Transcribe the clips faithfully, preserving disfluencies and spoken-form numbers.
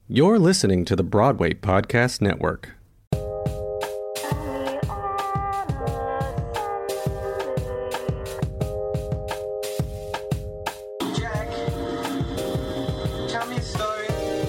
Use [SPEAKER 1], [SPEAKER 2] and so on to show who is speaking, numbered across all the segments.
[SPEAKER 1] You're listening to the Broadway Podcast Network.
[SPEAKER 2] Jack, tell me a story.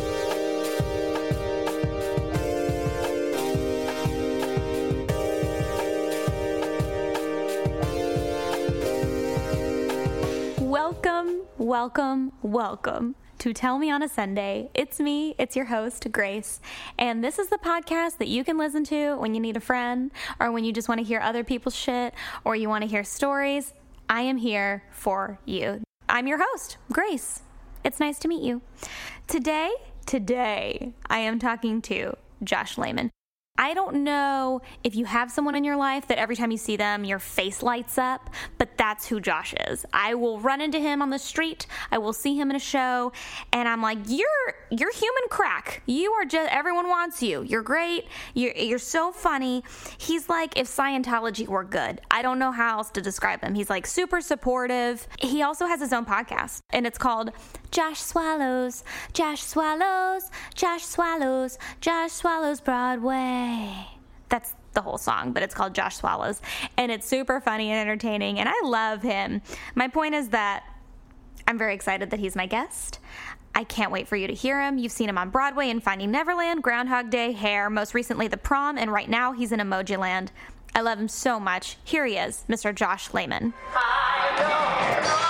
[SPEAKER 3] Welcome, welcome, welcome to Tell Me on a Sunday. It's me, it's your host, Grace, and this is the podcast that you can listen to when you need a friend, or when you just want to hear other people's shit, or you want to hear stories. I am here for you. I'm your host, Grace. It's nice to meet you. Today, today, I am talking to Josh Lehman. I don't know if you have someone in your life that every time you see them, your face lights up, but that's who Josh is. I will run into him on the street. I will see him in a show, and I'm like, you're you're human crack. You are just, everyone wants you. You're great. You're, you're so funny. He's like if Scientology were good. I don't know how else to describe him. He's like super supportive. He also has his own podcast, and it's called Josh Swallows, Josh Swallows, Josh Swallows, Josh Swallows Broadway. That's the whole song, but it's called Josh Swallows, and it's super funny and entertaining, and I love him. My point is that I'm very excited that he's my guest. I can't wait for you to hear him. You've seen him on Broadway in Finding Neverland, Groundhog Day, Hair, most recently The Prom, and right now he's in Emoji Land. I love him so much. Here he is, Mister Josh Lehman.
[SPEAKER 2] I don't know.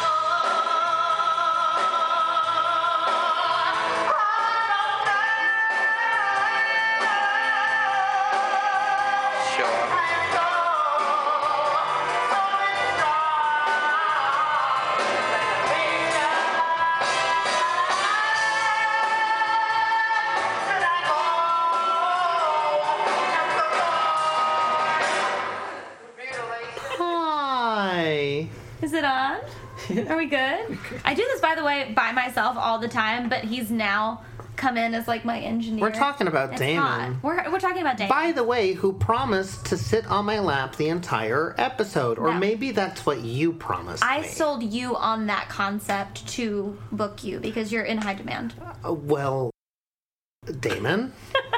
[SPEAKER 3] Is it on? Are we good? I do this, by the way, by myself all the time, but he's now come in as like my engineer.
[SPEAKER 4] We're talking about
[SPEAKER 3] it's
[SPEAKER 4] Damon.
[SPEAKER 3] Hot. We're, we're talking about Damon.
[SPEAKER 4] By the way, who promised to sit on my lap the entire episode. Or
[SPEAKER 3] No.
[SPEAKER 4] maybe that's what you promised
[SPEAKER 3] I
[SPEAKER 4] me.
[SPEAKER 3] sold you on that concept to book you because you're in high demand.
[SPEAKER 4] Uh, well, Damon,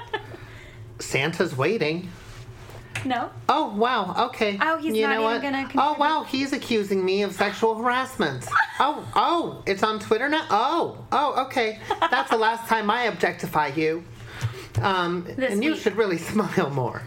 [SPEAKER 4] Santa's waiting.
[SPEAKER 3] No?
[SPEAKER 4] Oh, wow, okay.
[SPEAKER 3] Oh, he's
[SPEAKER 4] you
[SPEAKER 3] not
[SPEAKER 4] know
[SPEAKER 3] even
[SPEAKER 4] what?
[SPEAKER 3] gonna
[SPEAKER 4] Oh,
[SPEAKER 3] contribute.
[SPEAKER 4] wow, he's accusing me of sexual harassment. oh, oh, it's on Twitter now? Oh, oh, okay. That's the last time I objectify you. Um,
[SPEAKER 3] This
[SPEAKER 4] and you
[SPEAKER 3] week.
[SPEAKER 4] should really smile more.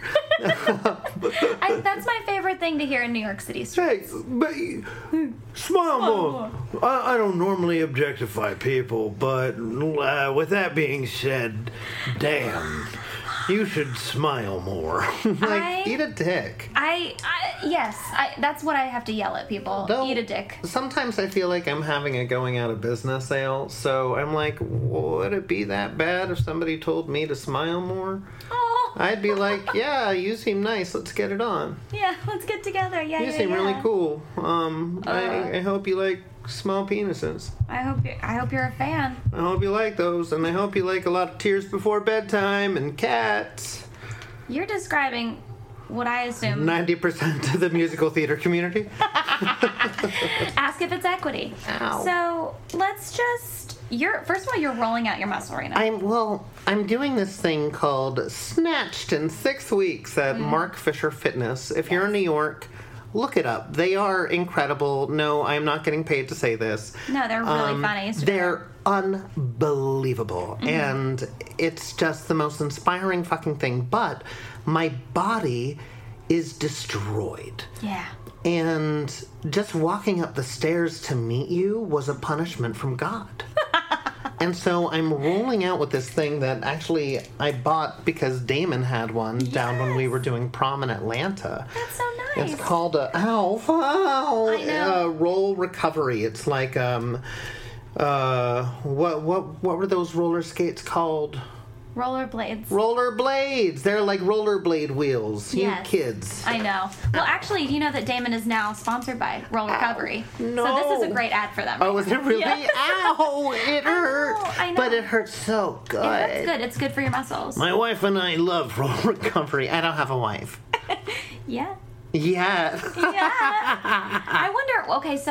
[SPEAKER 3] I, that's my favorite thing to hear in New York City streets.
[SPEAKER 5] Hey, but smile more. I, I don't normally objectify people, but uh, with that being said, damn, you should smile more.
[SPEAKER 4] like,
[SPEAKER 3] I-
[SPEAKER 4] eat a dick.
[SPEAKER 3] I, I yes, I, that's what I have to yell at people.
[SPEAKER 4] Though,
[SPEAKER 3] Eat a dick.
[SPEAKER 4] Sometimes I feel like I'm having a going out of business sale, so I'm like, would it be that bad if somebody told me to smile more?
[SPEAKER 3] Oh,
[SPEAKER 4] I'd be like, yeah, you seem nice, let's get it on.
[SPEAKER 3] yeah, let's get together. Yeah,
[SPEAKER 4] You
[SPEAKER 3] yeah,
[SPEAKER 4] seem
[SPEAKER 3] yeah.
[SPEAKER 4] really cool. Um,
[SPEAKER 3] Uh.
[SPEAKER 4] I, I hope you like small penises.
[SPEAKER 3] I hope you're, I hope you're a fan.
[SPEAKER 4] I hope you like those, and I hope you like a lot of Tears Before Bedtime and Cats.
[SPEAKER 3] You're describing what I assume.
[SPEAKER 4] ninety percent of the musical theater community.
[SPEAKER 3] Ask if it's equity.
[SPEAKER 4] Ow.
[SPEAKER 3] So let's just. You're first of all, you're rolling out your muscle right now.
[SPEAKER 4] I'm, well, I'm doing this thing called Snatched in Six Weeks at
[SPEAKER 3] Mm.
[SPEAKER 4] Mark Fisher Fitness. If you're in New York, look it up. They are incredible. No, I'm not getting paid to say this.
[SPEAKER 3] No, they're really
[SPEAKER 4] Um,
[SPEAKER 3] funny. It's
[SPEAKER 4] They're unbelievable.
[SPEAKER 3] Mm-hmm.
[SPEAKER 4] And it's just the most inspiring fucking thing. But my body is destroyed.
[SPEAKER 3] yeah.
[SPEAKER 4] And just walking up the stairs to meet you was a punishment from God. And so I'm rolling out with this thing that actually I bought because Damon had one down when we were doing Prom in Atlanta.
[SPEAKER 3] That's so nice.
[SPEAKER 4] It's called a ow, ow,
[SPEAKER 3] I know.
[SPEAKER 4] Uh, roll recovery. It's like um, uh, what what what were those roller skates called?
[SPEAKER 3] Rollerblades.
[SPEAKER 4] Roller blades. They're like rollerblade wheels. You
[SPEAKER 3] Yes.
[SPEAKER 4] kids.
[SPEAKER 3] I know. Well, actually, you know that Damon is now sponsored by Roll Recovery.
[SPEAKER 4] no.
[SPEAKER 3] So this is a great ad for them.
[SPEAKER 4] Oh, is it really?
[SPEAKER 3] Yeah.
[SPEAKER 4] Ow! It hurt.
[SPEAKER 3] I know.
[SPEAKER 4] But it hurts so good.
[SPEAKER 3] That's good. It's good for your muscles.
[SPEAKER 4] My wife and I love roll recovery. I don't have a wife.
[SPEAKER 3] yeah.
[SPEAKER 4] Yeah.
[SPEAKER 3] Yeah. I wonder. Okay, so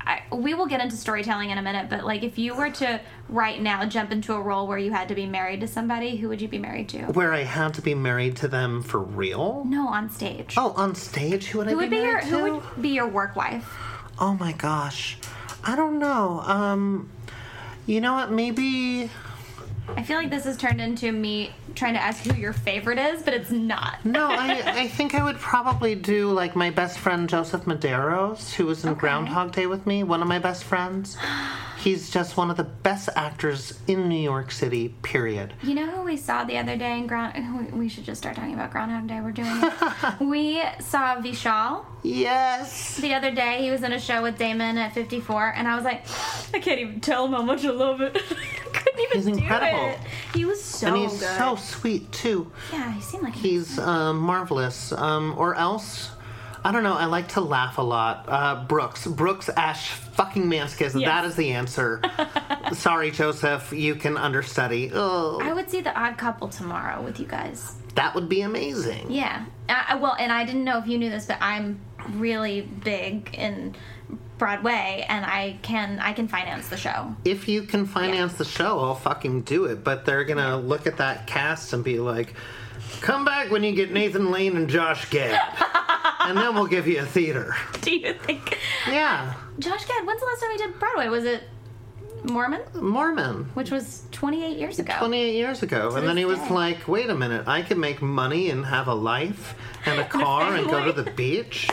[SPEAKER 3] I, we will get into storytelling in a minute, but like if you were to right now jump into a role where you had to be married to somebody, who would you be married to?
[SPEAKER 4] Where I had to be married to them for real?
[SPEAKER 3] No, on stage.
[SPEAKER 4] Oh, on stage? Who would I
[SPEAKER 3] who
[SPEAKER 4] be
[SPEAKER 3] would be your
[SPEAKER 4] married to?
[SPEAKER 3] Who would be your work wife?
[SPEAKER 4] Oh my gosh. I don't know. Um, you know what? Maybe...
[SPEAKER 3] I feel like this has turned into me trying to ask who your favorite is, but it's not.
[SPEAKER 4] No, I, I think I would probably do, like, my best friend Joseph Medeiros, who was in
[SPEAKER 3] Okay.
[SPEAKER 4] Groundhog Day with me, one of my best friends. He's just one of the best actors in New York City, period.
[SPEAKER 3] You know who we saw the other day in Ground... We should just start talking about Groundhog Day. We're doing it. We saw Vishal
[SPEAKER 4] Yes!
[SPEAKER 3] the other day. He was in a show with Damon at fifty-four, and I was like, I can't even tell him how much I love it. I couldn't even
[SPEAKER 4] He's
[SPEAKER 3] do
[SPEAKER 4] incredible.
[SPEAKER 3] it. He was so
[SPEAKER 4] and he's
[SPEAKER 3] good.
[SPEAKER 4] so sweet, too.
[SPEAKER 3] Yeah, he seemed like
[SPEAKER 4] He's um, marvelous. Um, or else... I don't know, I like to laugh a lot. Uh, Brooks. Brooks Ash fucking Manskis.
[SPEAKER 3] Yes.
[SPEAKER 4] That is the answer. Sorry, Joseph. You can understudy. Oh,
[SPEAKER 3] I would see The Odd Couple tomorrow with you guys.
[SPEAKER 4] that would be amazing.
[SPEAKER 3] Yeah. I, I- well, and I didn't know if you knew this, but I'm really big in Broadway, and I can I can finance the show.
[SPEAKER 4] If you can finance the show, I'll fucking do it. But they're gonna look at that cast and be like, come back when you get Nathan Lane and Josh Gad. And then we'll give you a theater.
[SPEAKER 3] Do you think?
[SPEAKER 4] Yeah.
[SPEAKER 3] Josh Gad, when's the last time he did Broadway? Was it Mormon?
[SPEAKER 4] Mormon.
[SPEAKER 3] Which was twenty-eight years ago.
[SPEAKER 4] twenty-eight years ago.
[SPEAKER 3] To
[SPEAKER 4] And then he
[SPEAKER 3] this
[SPEAKER 4] was
[SPEAKER 3] day.
[SPEAKER 4] like, wait a minute, I can make money and have a life and a car and go to
[SPEAKER 3] family.
[SPEAKER 4] the beach.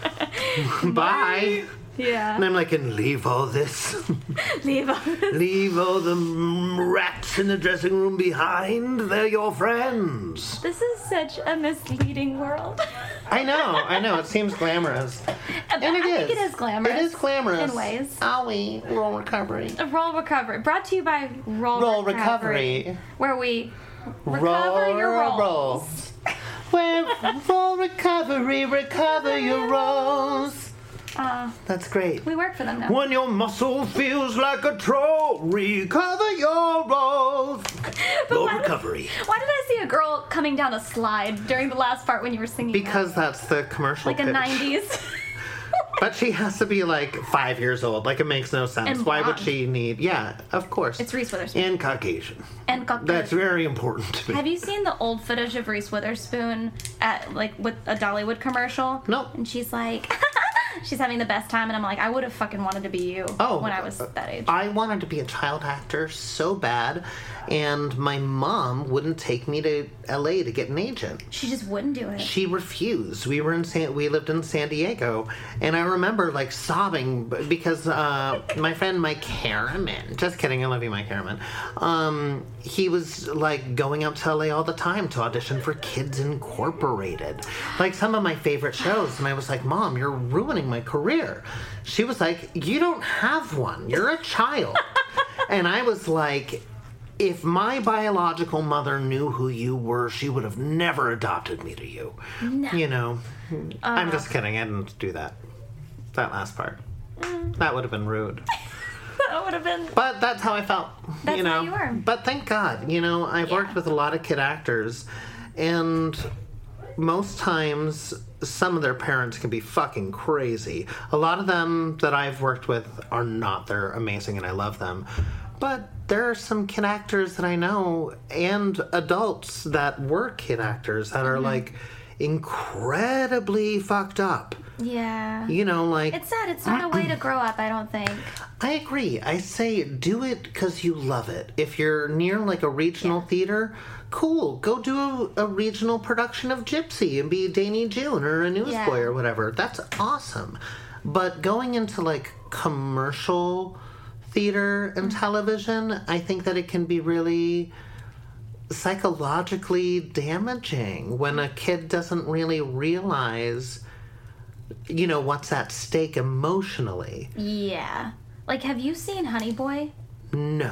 [SPEAKER 4] Bye.
[SPEAKER 3] Yeah.
[SPEAKER 4] And I'm like, and leave all this.
[SPEAKER 3] Leave on.
[SPEAKER 4] Leave all the mm, rats in the dressing room behind. They're your friends.
[SPEAKER 3] This is such a misleading world.
[SPEAKER 4] I know, I know. It seems glamorous. And it
[SPEAKER 3] I
[SPEAKER 4] is.
[SPEAKER 3] think it is glamorous.
[SPEAKER 4] It is glamorous.
[SPEAKER 3] In ways.
[SPEAKER 4] Owie, roll recovery.
[SPEAKER 3] A Roll Recovery. Brought to you by Roll,
[SPEAKER 4] Roll Recovery.
[SPEAKER 3] Where we recover
[SPEAKER 4] roll,
[SPEAKER 3] your rolls.
[SPEAKER 4] roll. Where roll recovery, recover your rolls.
[SPEAKER 3] Uh,
[SPEAKER 4] That's great.
[SPEAKER 3] we work for them now.
[SPEAKER 5] When your muscle feels like a troll, recover your rolls. Your
[SPEAKER 3] why-
[SPEAKER 5] recovery.
[SPEAKER 3] Why did I see a girl coming down a slide during the last part when you were singing
[SPEAKER 4] Because
[SPEAKER 3] that?
[SPEAKER 4] that's the commercial
[SPEAKER 3] Like a
[SPEAKER 4] pitch.
[SPEAKER 3] nineties.
[SPEAKER 4] But she has to be like five years old. Like, it makes no sense.
[SPEAKER 3] And
[SPEAKER 4] Why would
[SPEAKER 3] blonde.
[SPEAKER 4] she need... Yeah, of course.
[SPEAKER 3] It's Reese Witherspoon.
[SPEAKER 5] And Caucasian.
[SPEAKER 3] And got
[SPEAKER 5] That's very important to me.
[SPEAKER 3] Have you seen the old footage of Reese Witherspoon at like with a Dollywood commercial?
[SPEAKER 4] Nope.
[SPEAKER 3] And she's like, she's having the best time, and I'm like, I would have fucking wanted to be you
[SPEAKER 4] Oh,
[SPEAKER 3] when I was that age.
[SPEAKER 4] I wanted to be a child actor so bad, and my mom wouldn't take me to L A to get an agent.
[SPEAKER 3] She just wouldn't do it.
[SPEAKER 4] She refused. We were in San, we lived in San Diego, and I remember like sobbing b- because uh, my friend Mike Harriman, just kidding, I love you, Mike Harriman. Um, he was like going out to L A all the time to audition for Kids Incorporated, like some of my favorite shows. And I was like, Mom, you're ruining my career. She was like, you don't have one. You're a child. And I was like, if my biological mother knew who you were, she would have never adopted me to you.
[SPEAKER 3] No.
[SPEAKER 4] You know,
[SPEAKER 3] Uh.
[SPEAKER 4] I'm just kidding. I didn't do that. That last part.
[SPEAKER 3] Mm.
[SPEAKER 4] That would have been rude.
[SPEAKER 3] That would have been.
[SPEAKER 4] But that's how I felt.
[SPEAKER 3] That's
[SPEAKER 4] you know.
[SPEAKER 3] how you were.
[SPEAKER 4] But thank God, you know, I've
[SPEAKER 3] Yeah.
[SPEAKER 4] worked with a lot of kid actors, and most times some of their parents can be fucking crazy. A lot of them that I've worked with are not. They're amazing and I love them. But there are some kid actors that I know and adults that were kid actors that are
[SPEAKER 3] Mm-hmm.
[SPEAKER 4] like incredibly fucked up.
[SPEAKER 3] Yeah.
[SPEAKER 4] You know, like
[SPEAKER 3] It's sad. It's not a way to grow up, I don't think.
[SPEAKER 4] I agree. I say do it because you love it. If you're near like a regional theater, cool. Go do a, a regional production of Gypsy and be Danny June or a newsboy
[SPEAKER 3] Yeah.
[SPEAKER 4] or whatever. That's awesome. But going into like commercial theater and television, I think that it can be really psychologically damaging when a kid doesn't really realize, you know, what's at stake emotionally.
[SPEAKER 3] Yeah. Like, have you seen Honey Boy?
[SPEAKER 4] No.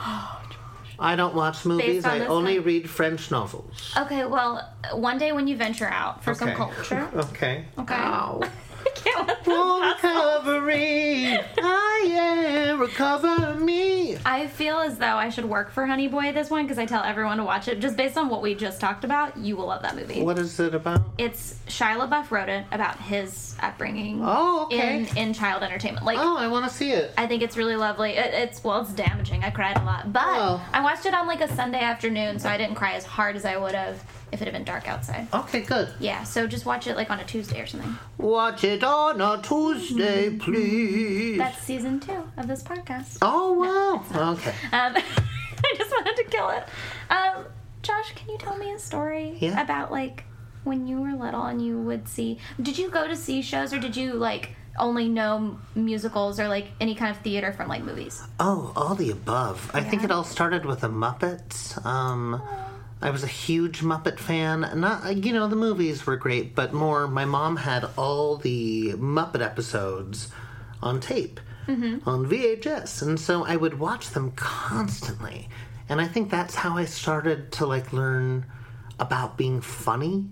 [SPEAKER 4] I don't watch movies.
[SPEAKER 3] Based on
[SPEAKER 4] I
[SPEAKER 3] this
[SPEAKER 4] only
[SPEAKER 3] one?
[SPEAKER 4] read French novels.
[SPEAKER 3] Okay, well, one day when you venture out for some
[SPEAKER 4] Okay.
[SPEAKER 3] culture.
[SPEAKER 4] Okay.
[SPEAKER 3] Okay.
[SPEAKER 4] Ow.
[SPEAKER 3] I can't let
[SPEAKER 4] Oh, recovery. I am recover me.
[SPEAKER 3] I feel as though I should work for Honey Boy this one because I tell everyone to watch it. Just based on what we just talked about, you will love that movie.
[SPEAKER 4] What is it about?
[SPEAKER 3] It's Shia LaBeouf wrote it about his upbringing
[SPEAKER 4] Oh, okay.
[SPEAKER 3] in, in child entertainment. Like,
[SPEAKER 4] Oh, I want to see it.
[SPEAKER 3] I think it's really lovely. It, it's, well, it's damaging. I cried a lot. But
[SPEAKER 4] Oh.
[SPEAKER 3] I watched it on like a Sunday afternoon, so I didn't cry as hard as I would have if it had been dark outside.
[SPEAKER 4] Okay, good.
[SPEAKER 3] Yeah, so just watch it like on a Tuesday or something.
[SPEAKER 4] Watch it on a Tuesday, please.
[SPEAKER 3] That's season two of this podcast.
[SPEAKER 4] Oh, wow. Okay.
[SPEAKER 3] Um, I just wanted to kill it. Um, Josh, can you tell me a story
[SPEAKER 4] Yeah.
[SPEAKER 3] about like when you were little and you would see? Did you go to see shows or did you like only know musicals or like any kind of theater from like movies?
[SPEAKER 4] Oh, all the above. I think
[SPEAKER 3] Yeah.
[SPEAKER 4] it all started with the Muppets. Um, I was a huge Muppet fan. Not, you know, the movies were great, but more, my mom had all the Muppet episodes on tape, on V H S, and so I would watch them constantly. And I think that's how I started to like learn about being funny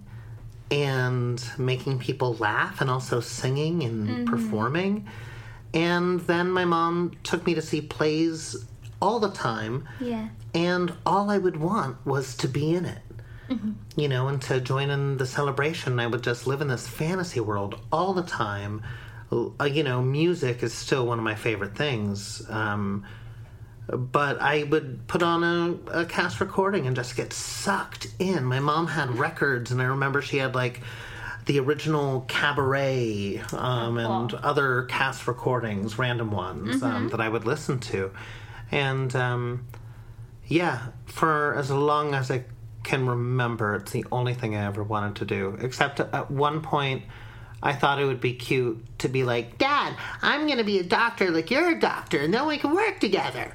[SPEAKER 4] and making people laugh and also singing and performing. And then my mom took me to see plays all the time.
[SPEAKER 3] Yeah.
[SPEAKER 4] And all I would want was to be in it. You know, and to join in the celebration. I would just live in this fantasy world all the time. Uh, you know, music is still one of my favorite things. Um, but I would put on a, a cast recording and just get sucked in. My mom had records, and I remember she had like the original Cabaret um, and
[SPEAKER 3] Cool.
[SPEAKER 4] other cast recordings, random ones um, that I would listen to. And um, yeah, for as long as I can remember, it's the only thing I ever wanted to do. Except at one point, I thought it would be cute to be like, Dad, I'm going to be a doctor like you're a doctor, and then we can work together.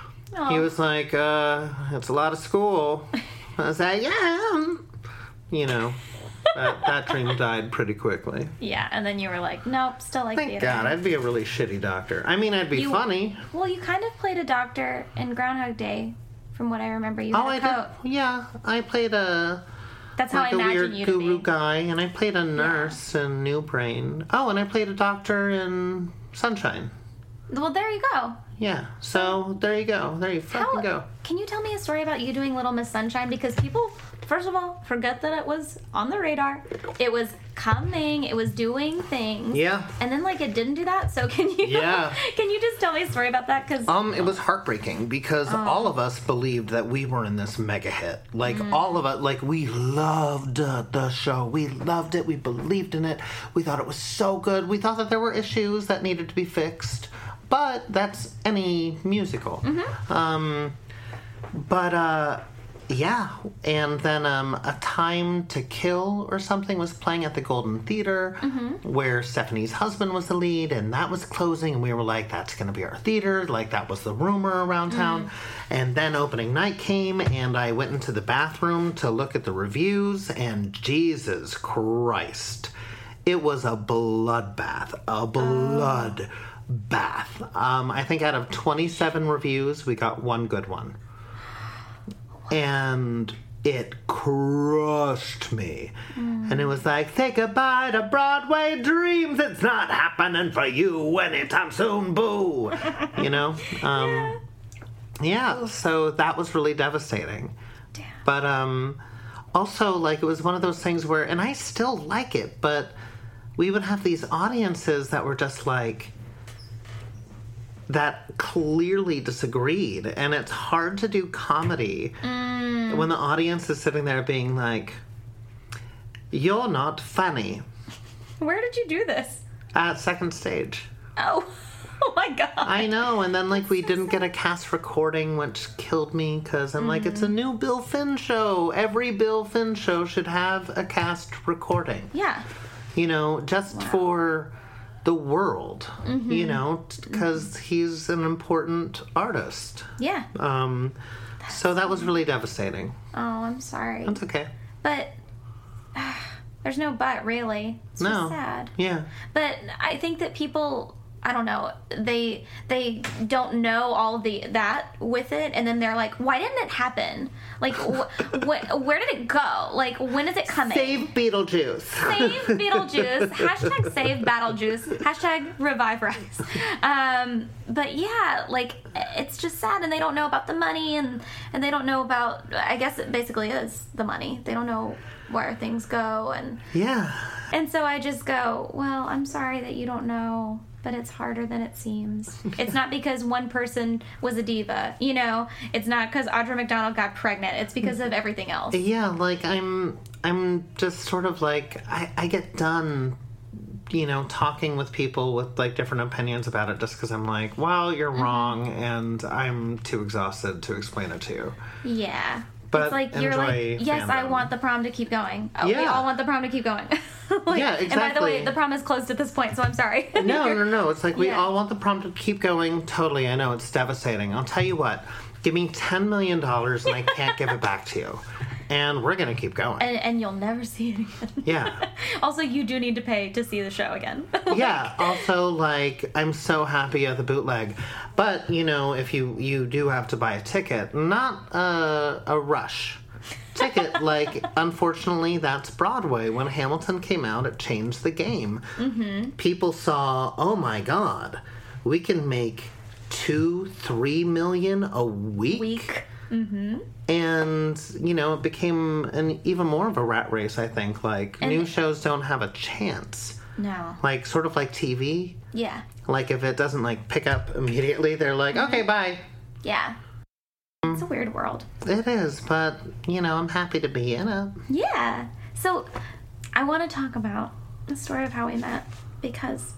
[SPEAKER 4] He was like, uh, it's a lot of school. I was like, yeah, um, you know, that, that dream died pretty quickly.
[SPEAKER 3] Yeah, and then you were like, nope, still like
[SPEAKER 4] Thank
[SPEAKER 3] theater.
[SPEAKER 4] God, I'd be a really shitty doctor. I mean, I'd be
[SPEAKER 3] You-
[SPEAKER 4] funny.
[SPEAKER 3] Well, you kind of played a doctor in Groundhog Day, from what I remember. You
[SPEAKER 4] Oh, I
[SPEAKER 3] had a coat.
[SPEAKER 4] did. Yeah, I played a
[SPEAKER 3] That's how
[SPEAKER 4] like
[SPEAKER 3] I
[SPEAKER 4] a
[SPEAKER 3] imagine
[SPEAKER 4] weird
[SPEAKER 3] you to
[SPEAKER 4] guru
[SPEAKER 3] be.
[SPEAKER 4] guy, and I played a nurse in New Brain. Oh, and I played a doctor in Sunshine.
[SPEAKER 3] Well, there you go.
[SPEAKER 4] Yeah, so there you go. There you fucking
[SPEAKER 3] How,
[SPEAKER 4] go.
[SPEAKER 3] Can you tell me a story about you doing Little Miss Sunshine? Because people, first of all, forget that it was on the radar. It was coming. It was doing things.
[SPEAKER 4] Yeah.
[SPEAKER 3] And then, like, it didn't do that. So can you?
[SPEAKER 4] Yeah.
[SPEAKER 3] Can you just tell me a story about that? Because
[SPEAKER 4] Um, it was heartbreaking because
[SPEAKER 3] Oh.
[SPEAKER 4] all of us believed that we were in this mega hit. Like
[SPEAKER 3] Mm.
[SPEAKER 4] all of us, like we loved uh, the show. We loved it. We believed in it. We thought it was so good. We thought that there were issues that needed to be fixed, but that's any musical.
[SPEAKER 3] Mm-hmm.
[SPEAKER 4] Um, but uh, yeah, and then um, A Time to Kill or something was playing at the Golden Theater,
[SPEAKER 3] Mm-hmm.
[SPEAKER 4] where Stephanie's husband was the lead, and that was closing, and we were like, that's going to be our theater. Like, that was the rumor around town.
[SPEAKER 3] Mm.
[SPEAKER 4] And then opening night came, and I went into the bathroom to look at the reviews, and Jesus Christ, it was a bloodbath. A blood bath. Um, I think out of twenty-seven reviews, we got one good one. And it crushed me. And it was like, say goodbye to Broadway dreams. It's not happening for you anytime soon, boo. You know? Um, yeah, so that was really devastating.
[SPEAKER 3] Damn.
[SPEAKER 4] But um, also, like, it was one of those things where, and I still like it, but we would have these audiences that were just like, that clearly disagreed. And it's hard to do comedy when the audience is sitting there being like, you're not funny,
[SPEAKER 3] where did you do this?
[SPEAKER 4] at second stage.
[SPEAKER 3] Oh, oh my God.
[SPEAKER 4] I know, and then like we didn't get a cast recording, which killed me because I'm like, it's a new Bill Finn show. Every Bill Finn show should have a cast recording.
[SPEAKER 3] Yeah.
[SPEAKER 4] You know, just for the world. You know, because he's an important artist.
[SPEAKER 3] Yeah.
[SPEAKER 4] Um, so that was really devastating.
[SPEAKER 3] Oh, I'm sorry.
[SPEAKER 4] That's okay.
[SPEAKER 3] But there's no but, really. It's
[SPEAKER 4] No.
[SPEAKER 3] just sad.
[SPEAKER 4] Yeah.
[SPEAKER 3] But I think that people I don't know, they they don't know all of the that with it, and then they're like, why didn't it happen? Like, wh- wh- where did it go? Like, when is it coming?
[SPEAKER 4] Save Beetlejuice.
[SPEAKER 3] Save Beetlejuice. Hashtag save Battlejuice. Hashtag revive Rice. Um, but yeah, like, it's just sad, and they don't know about the money, and, and they don't know about, I guess it basically is the money. They don't know where things go, and
[SPEAKER 4] Yeah.
[SPEAKER 3] and so I just go, well, I'm sorry that you don't know, but it's harder than it seems. It's not because one person was a diva, you know? It's not because Audra McDonald got pregnant. It's because of everything else.
[SPEAKER 4] Yeah, like I'm I'm just sort of like I, I get done, you know, talking with people with like different opinions about it just because I'm like, well, you're
[SPEAKER 3] Mm-hmm.
[SPEAKER 4] wrong, and I'm too exhausted to explain it to you.
[SPEAKER 3] Yeah.
[SPEAKER 4] But
[SPEAKER 3] it's like you're
[SPEAKER 4] enjoy
[SPEAKER 3] like, yes, I
[SPEAKER 4] fandom.
[SPEAKER 3] want the prom to keep going. Oh, we
[SPEAKER 4] Yeah.
[SPEAKER 3] all want the prom to keep going. Like,
[SPEAKER 4] Yeah,
[SPEAKER 3] And by the way,
[SPEAKER 4] exactly.
[SPEAKER 3] the prom is closed at this point, so I'm sorry.
[SPEAKER 4] No, no, no. It's like we
[SPEAKER 3] Yeah.
[SPEAKER 4] all want the prom to keep going. Totally, I know it's devastating. I'll tell you what. Give me ten million dollars and I can't give it back to you, and we're gonna keep going.
[SPEAKER 3] And, and you'll never see it again.
[SPEAKER 4] Yeah.
[SPEAKER 3] Also, you do need to pay to see the show again.
[SPEAKER 4] Yeah. Also, like, I'm so happy at the bootleg, but you know, if you you do have to buy a ticket, not a a rush ticket. Like, unfortunately, that's Broadway. When Hamilton came out, it changed the game. Mm-hmm. People saw, oh my God, we can make two, three million a week.
[SPEAKER 3] Week.
[SPEAKER 4] And, you know, it became an even more of a rat race, I think. Like,
[SPEAKER 3] And-
[SPEAKER 4] new shows don't have a chance.
[SPEAKER 3] No.
[SPEAKER 4] Like, sort of like T V.
[SPEAKER 3] Yeah.
[SPEAKER 4] Like, if it doesn't, like, pick up immediately, they're like, okay, bye.
[SPEAKER 3] Yeah. It's a weird world.
[SPEAKER 4] It is, but, you know, I'm happy to be in it.
[SPEAKER 3] Yeah. So, I want to talk about the story of how we met because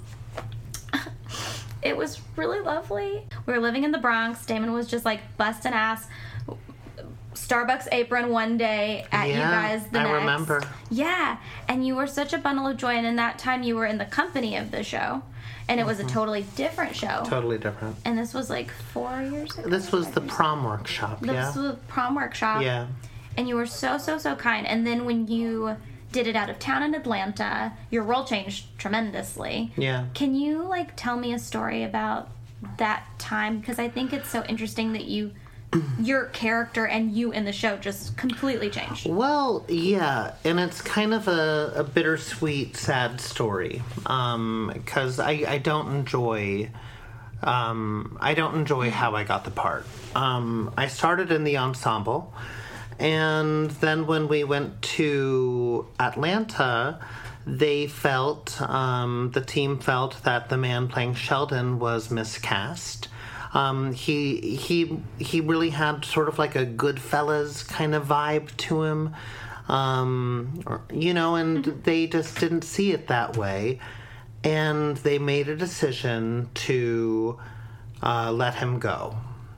[SPEAKER 3] it was really lovely. We were living in the Bronx. Damon was just like busting ass. Starbucks apron one day at you
[SPEAKER 4] Yeah,
[SPEAKER 3] guys the
[SPEAKER 4] I
[SPEAKER 3] next.
[SPEAKER 4] remember.
[SPEAKER 3] Yeah, and you were such a bundle of joy, and in that time you were in the company of the show, and it was
[SPEAKER 4] Mm-hmm.
[SPEAKER 3] a totally different show.
[SPEAKER 4] Totally different.
[SPEAKER 3] And this was like four years ago.
[SPEAKER 4] This was the
[SPEAKER 3] five years
[SPEAKER 4] prom workshop,
[SPEAKER 3] ago.
[SPEAKER 4] yeah?
[SPEAKER 3] This was the prom workshop.
[SPEAKER 4] Yeah.
[SPEAKER 3] And you were so, so, so kind. And then when you did it out of town in Atlanta, your role changed tremendously.
[SPEAKER 4] Yeah.
[SPEAKER 3] Can you, like, tell me a story about that time? Because I think it's so interesting that you, your character and you in the show just completely changed.
[SPEAKER 4] Well, yeah, and it's kind of a, a bittersweet, sad story. Um, because I, I don't enjoy... Um, I don't enjoy how I got the part. Um, I started in the ensemble, and then when we went to Atlanta, they felt, um, the team felt that the man playing Sheldon was miscast. Um, he he he really had sort of like a Goodfellas kind of vibe to him, um, or, you know, and they just didn't see it that way, and they made a decision to uh, let him go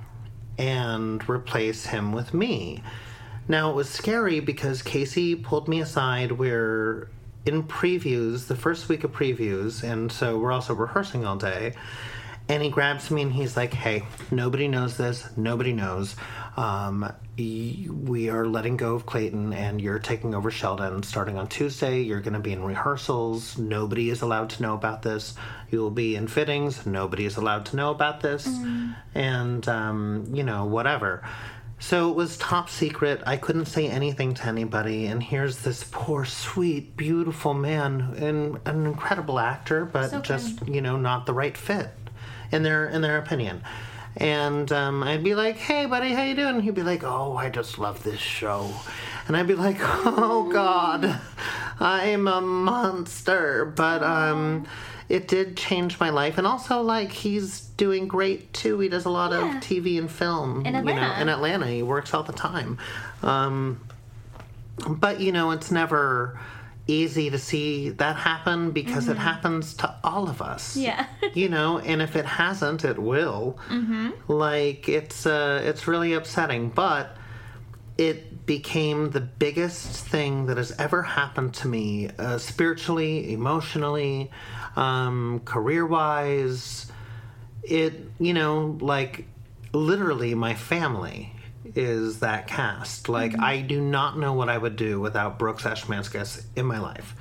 [SPEAKER 4] and replace him with me. Now, it was scary because Casey pulled me aside. We're in previews, the first week of previews, and so we're also rehearsing all day. And he grabs me and he's like, hey, nobody knows this. Nobody knows. Um, y- we are letting go of Clayton and you're taking over Sheldon starting on Tuesday. You're going to be in rehearsals. Nobody is allowed to know about this. You will be in fittings. Nobody is allowed to know about this. Mm. And, um, you know, whatever. So it was top secret. I couldn't say anything to anybody. And here's this poor, sweet, beautiful man and an incredible actor, but
[SPEAKER 3] So
[SPEAKER 4] just,
[SPEAKER 3] good.
[SPEAKER 4] you know, not the right fit. In their in their opinion. And um, I'd be like, hey buddy, how you doing? And he'd be like, oh, I just love this show. And I'd be like, oh God, I'm a monster. But um, it did change my life. And also, like, he's doing great too. He does a lot
[SPEAKER 3] Yeah.
[SPEAKER 4] of T V and film.
[SPEAKER 3] In
[SPEAKER 4] You know,
[SPEAKER 3] Atlanta.
[SPEAKER 4] in Atlanta, he works all the time. Um, but you know, it's never easy to see that happen because it happens to all of us.
[SPEAKER 3] Yeah.
[SPEAKER 4] You know, and if it hasn't, it will. Mm-hmm. Like, it's uh, it's really upsetting, but it became the biggest thing that has ever happened to me, uh, spiritually, emotionally, um, career-wise. It, you know, like, literally my family is that cast. Like,
[SPEAKER 3] Mm-hmm.
[SPEAKER 4] I do not know what I would do without Brooks Ashmanskas in my life.
[SPEAKER 3] Oh.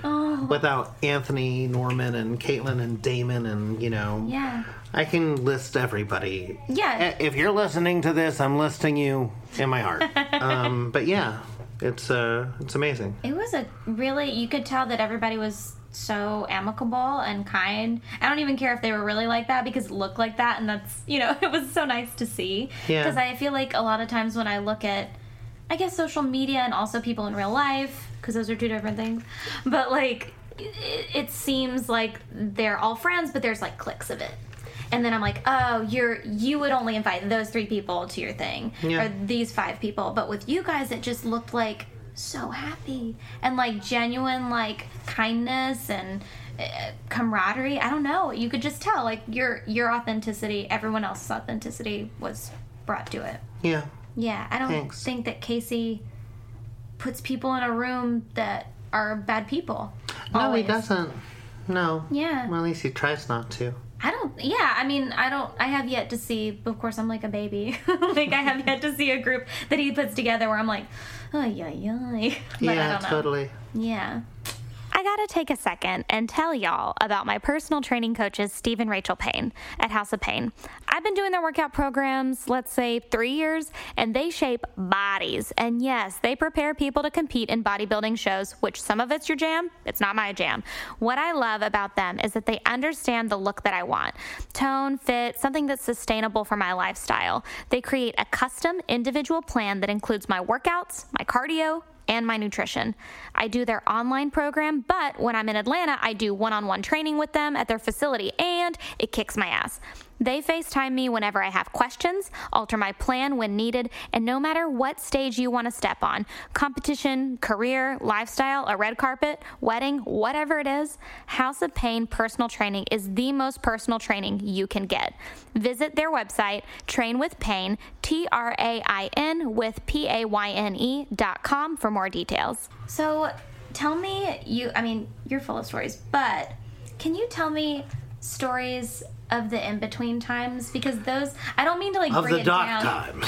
[SPEAKER 4] without Anthony, Norman, and Caitlin, and Damon, and, you know...
[SPEAKER 3] Yeah.
[SPEAKER 4] I can list everybody.
[SPEAKER 3] Yeah.
[SPEAKER 4] If you're listening to this, I'm listing you in my heart. um, but yeah, it's uh, it's amazing.
[SPEAKER 3] It was a really, you could tell that everybody was so amicable and kind. I don't even care if they were really like that because it looked like that, and that's, you know, it was so nice to see.
[SPEAKER 4] Yeah.
[SPEAKER 3] Because I feel like a lot of times when I look at, I guess, social media and also people in real life, because those are two different things, but like, it, it seems like they're all friends, but there's like cliques of it. And then I'm like, oh, you're you would only invite those three people to your thing,
[SPEAKER 4] Yeah.
[SPEAKER 3] or these five people. But with you guys, it just looked like so happy and like genuine, like kindness and uh, camaraderie. I don't know. You could just tell, like your your authenticity, everyone else's authenticity was brought to it.
[SPEAKER 4] Yeah.
[SPEAKER 3] Yeah, I don't
[SPEAKER 4] Thanks.
[SPEAKER 3] think that Casey puts people in a room that are bad people.
[SPEAKER 4] No,
[SPEAKER 3] Always.
[SPEAKER 4] he doesn't. No.
[SPEAKER 3] Yeah.
[SPEAKER 4] Well, at least he tries not to.
[SPEAKER 3] I don't, yeah, I mean, I don't, I have yet to see, of course, I'm like a baby. Like, I have yet to see a group that he puts together where I'm like, oh, yeah, yeah. But I
[SPEAKER 4] Yeah,
[SPEAKER 3] don't know.
[SPEAKER 4] totally.
[SPEAKER 3] Yeah. I gotta take a second and tell y'all about my personal training coaches, Steve and Rachel Payne at House of Pain. I've been doing their workout programs, let's say, three years, and they shape bodies. And yes, they prepare people to compete in bodybuilding shows, which some of it's your jam, it's not my jam. What I love about them is that they understand the look that I want. Tone, fit, something that's sustainable for my lifestyle. They create a custom individual plan that includes my workouts, my cardio, and my nutrition. I do their online program, but when I'm in Atlanta, I do one-on-one training with them at their facility, and it kicks my ass. They FaceTime me whenever I have questions, alter my plan when needed, and no matter what stage you want to step on, competition, career, lifestyle, a red carpet, wedding, whatever it is, House of Pain Personal Training is the most personal training you can get. Visit their website, Train with Pain, T R A I N with P A Y N E dot com for more details. So tell me, you, I mean, you're full of stories, but can you tell me stories of the in-between times? Because those, I don't mean to like
[SPEAKER 5] Of
[SPEAKER 3] bring
[SPEAKER 5] the
[SPEAKER 3] it
[SPEAKER 5] dark
[SPEAKER 3] down.
[SPEAKER 5] times.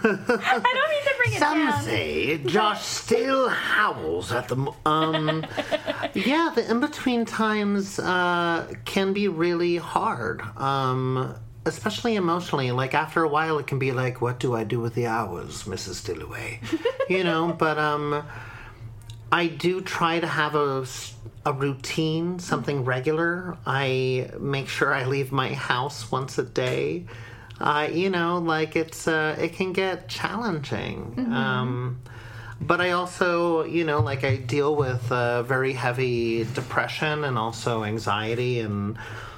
[SPEAKER 3] I don't mean to bring it
[SPEAKER 5] Some
[SPEAKER 3] down.
[SPEAKER 5] say Josh still howls at the. Mo-
[SPEAKER 4] Um, yeah, the in-between times uh, can be really hard, um, especially emotionally. Like, after a while, it can be like, what do I do with the hours, Missus Stillaway? You know, but um, I do try to have a, a routine, something regular. I make sure I leave my house once a day. Uh, you know, like, it's uh, it can get challenging. Um But I also, you know, like I deal with uh, very heavy depression and also anxiety and,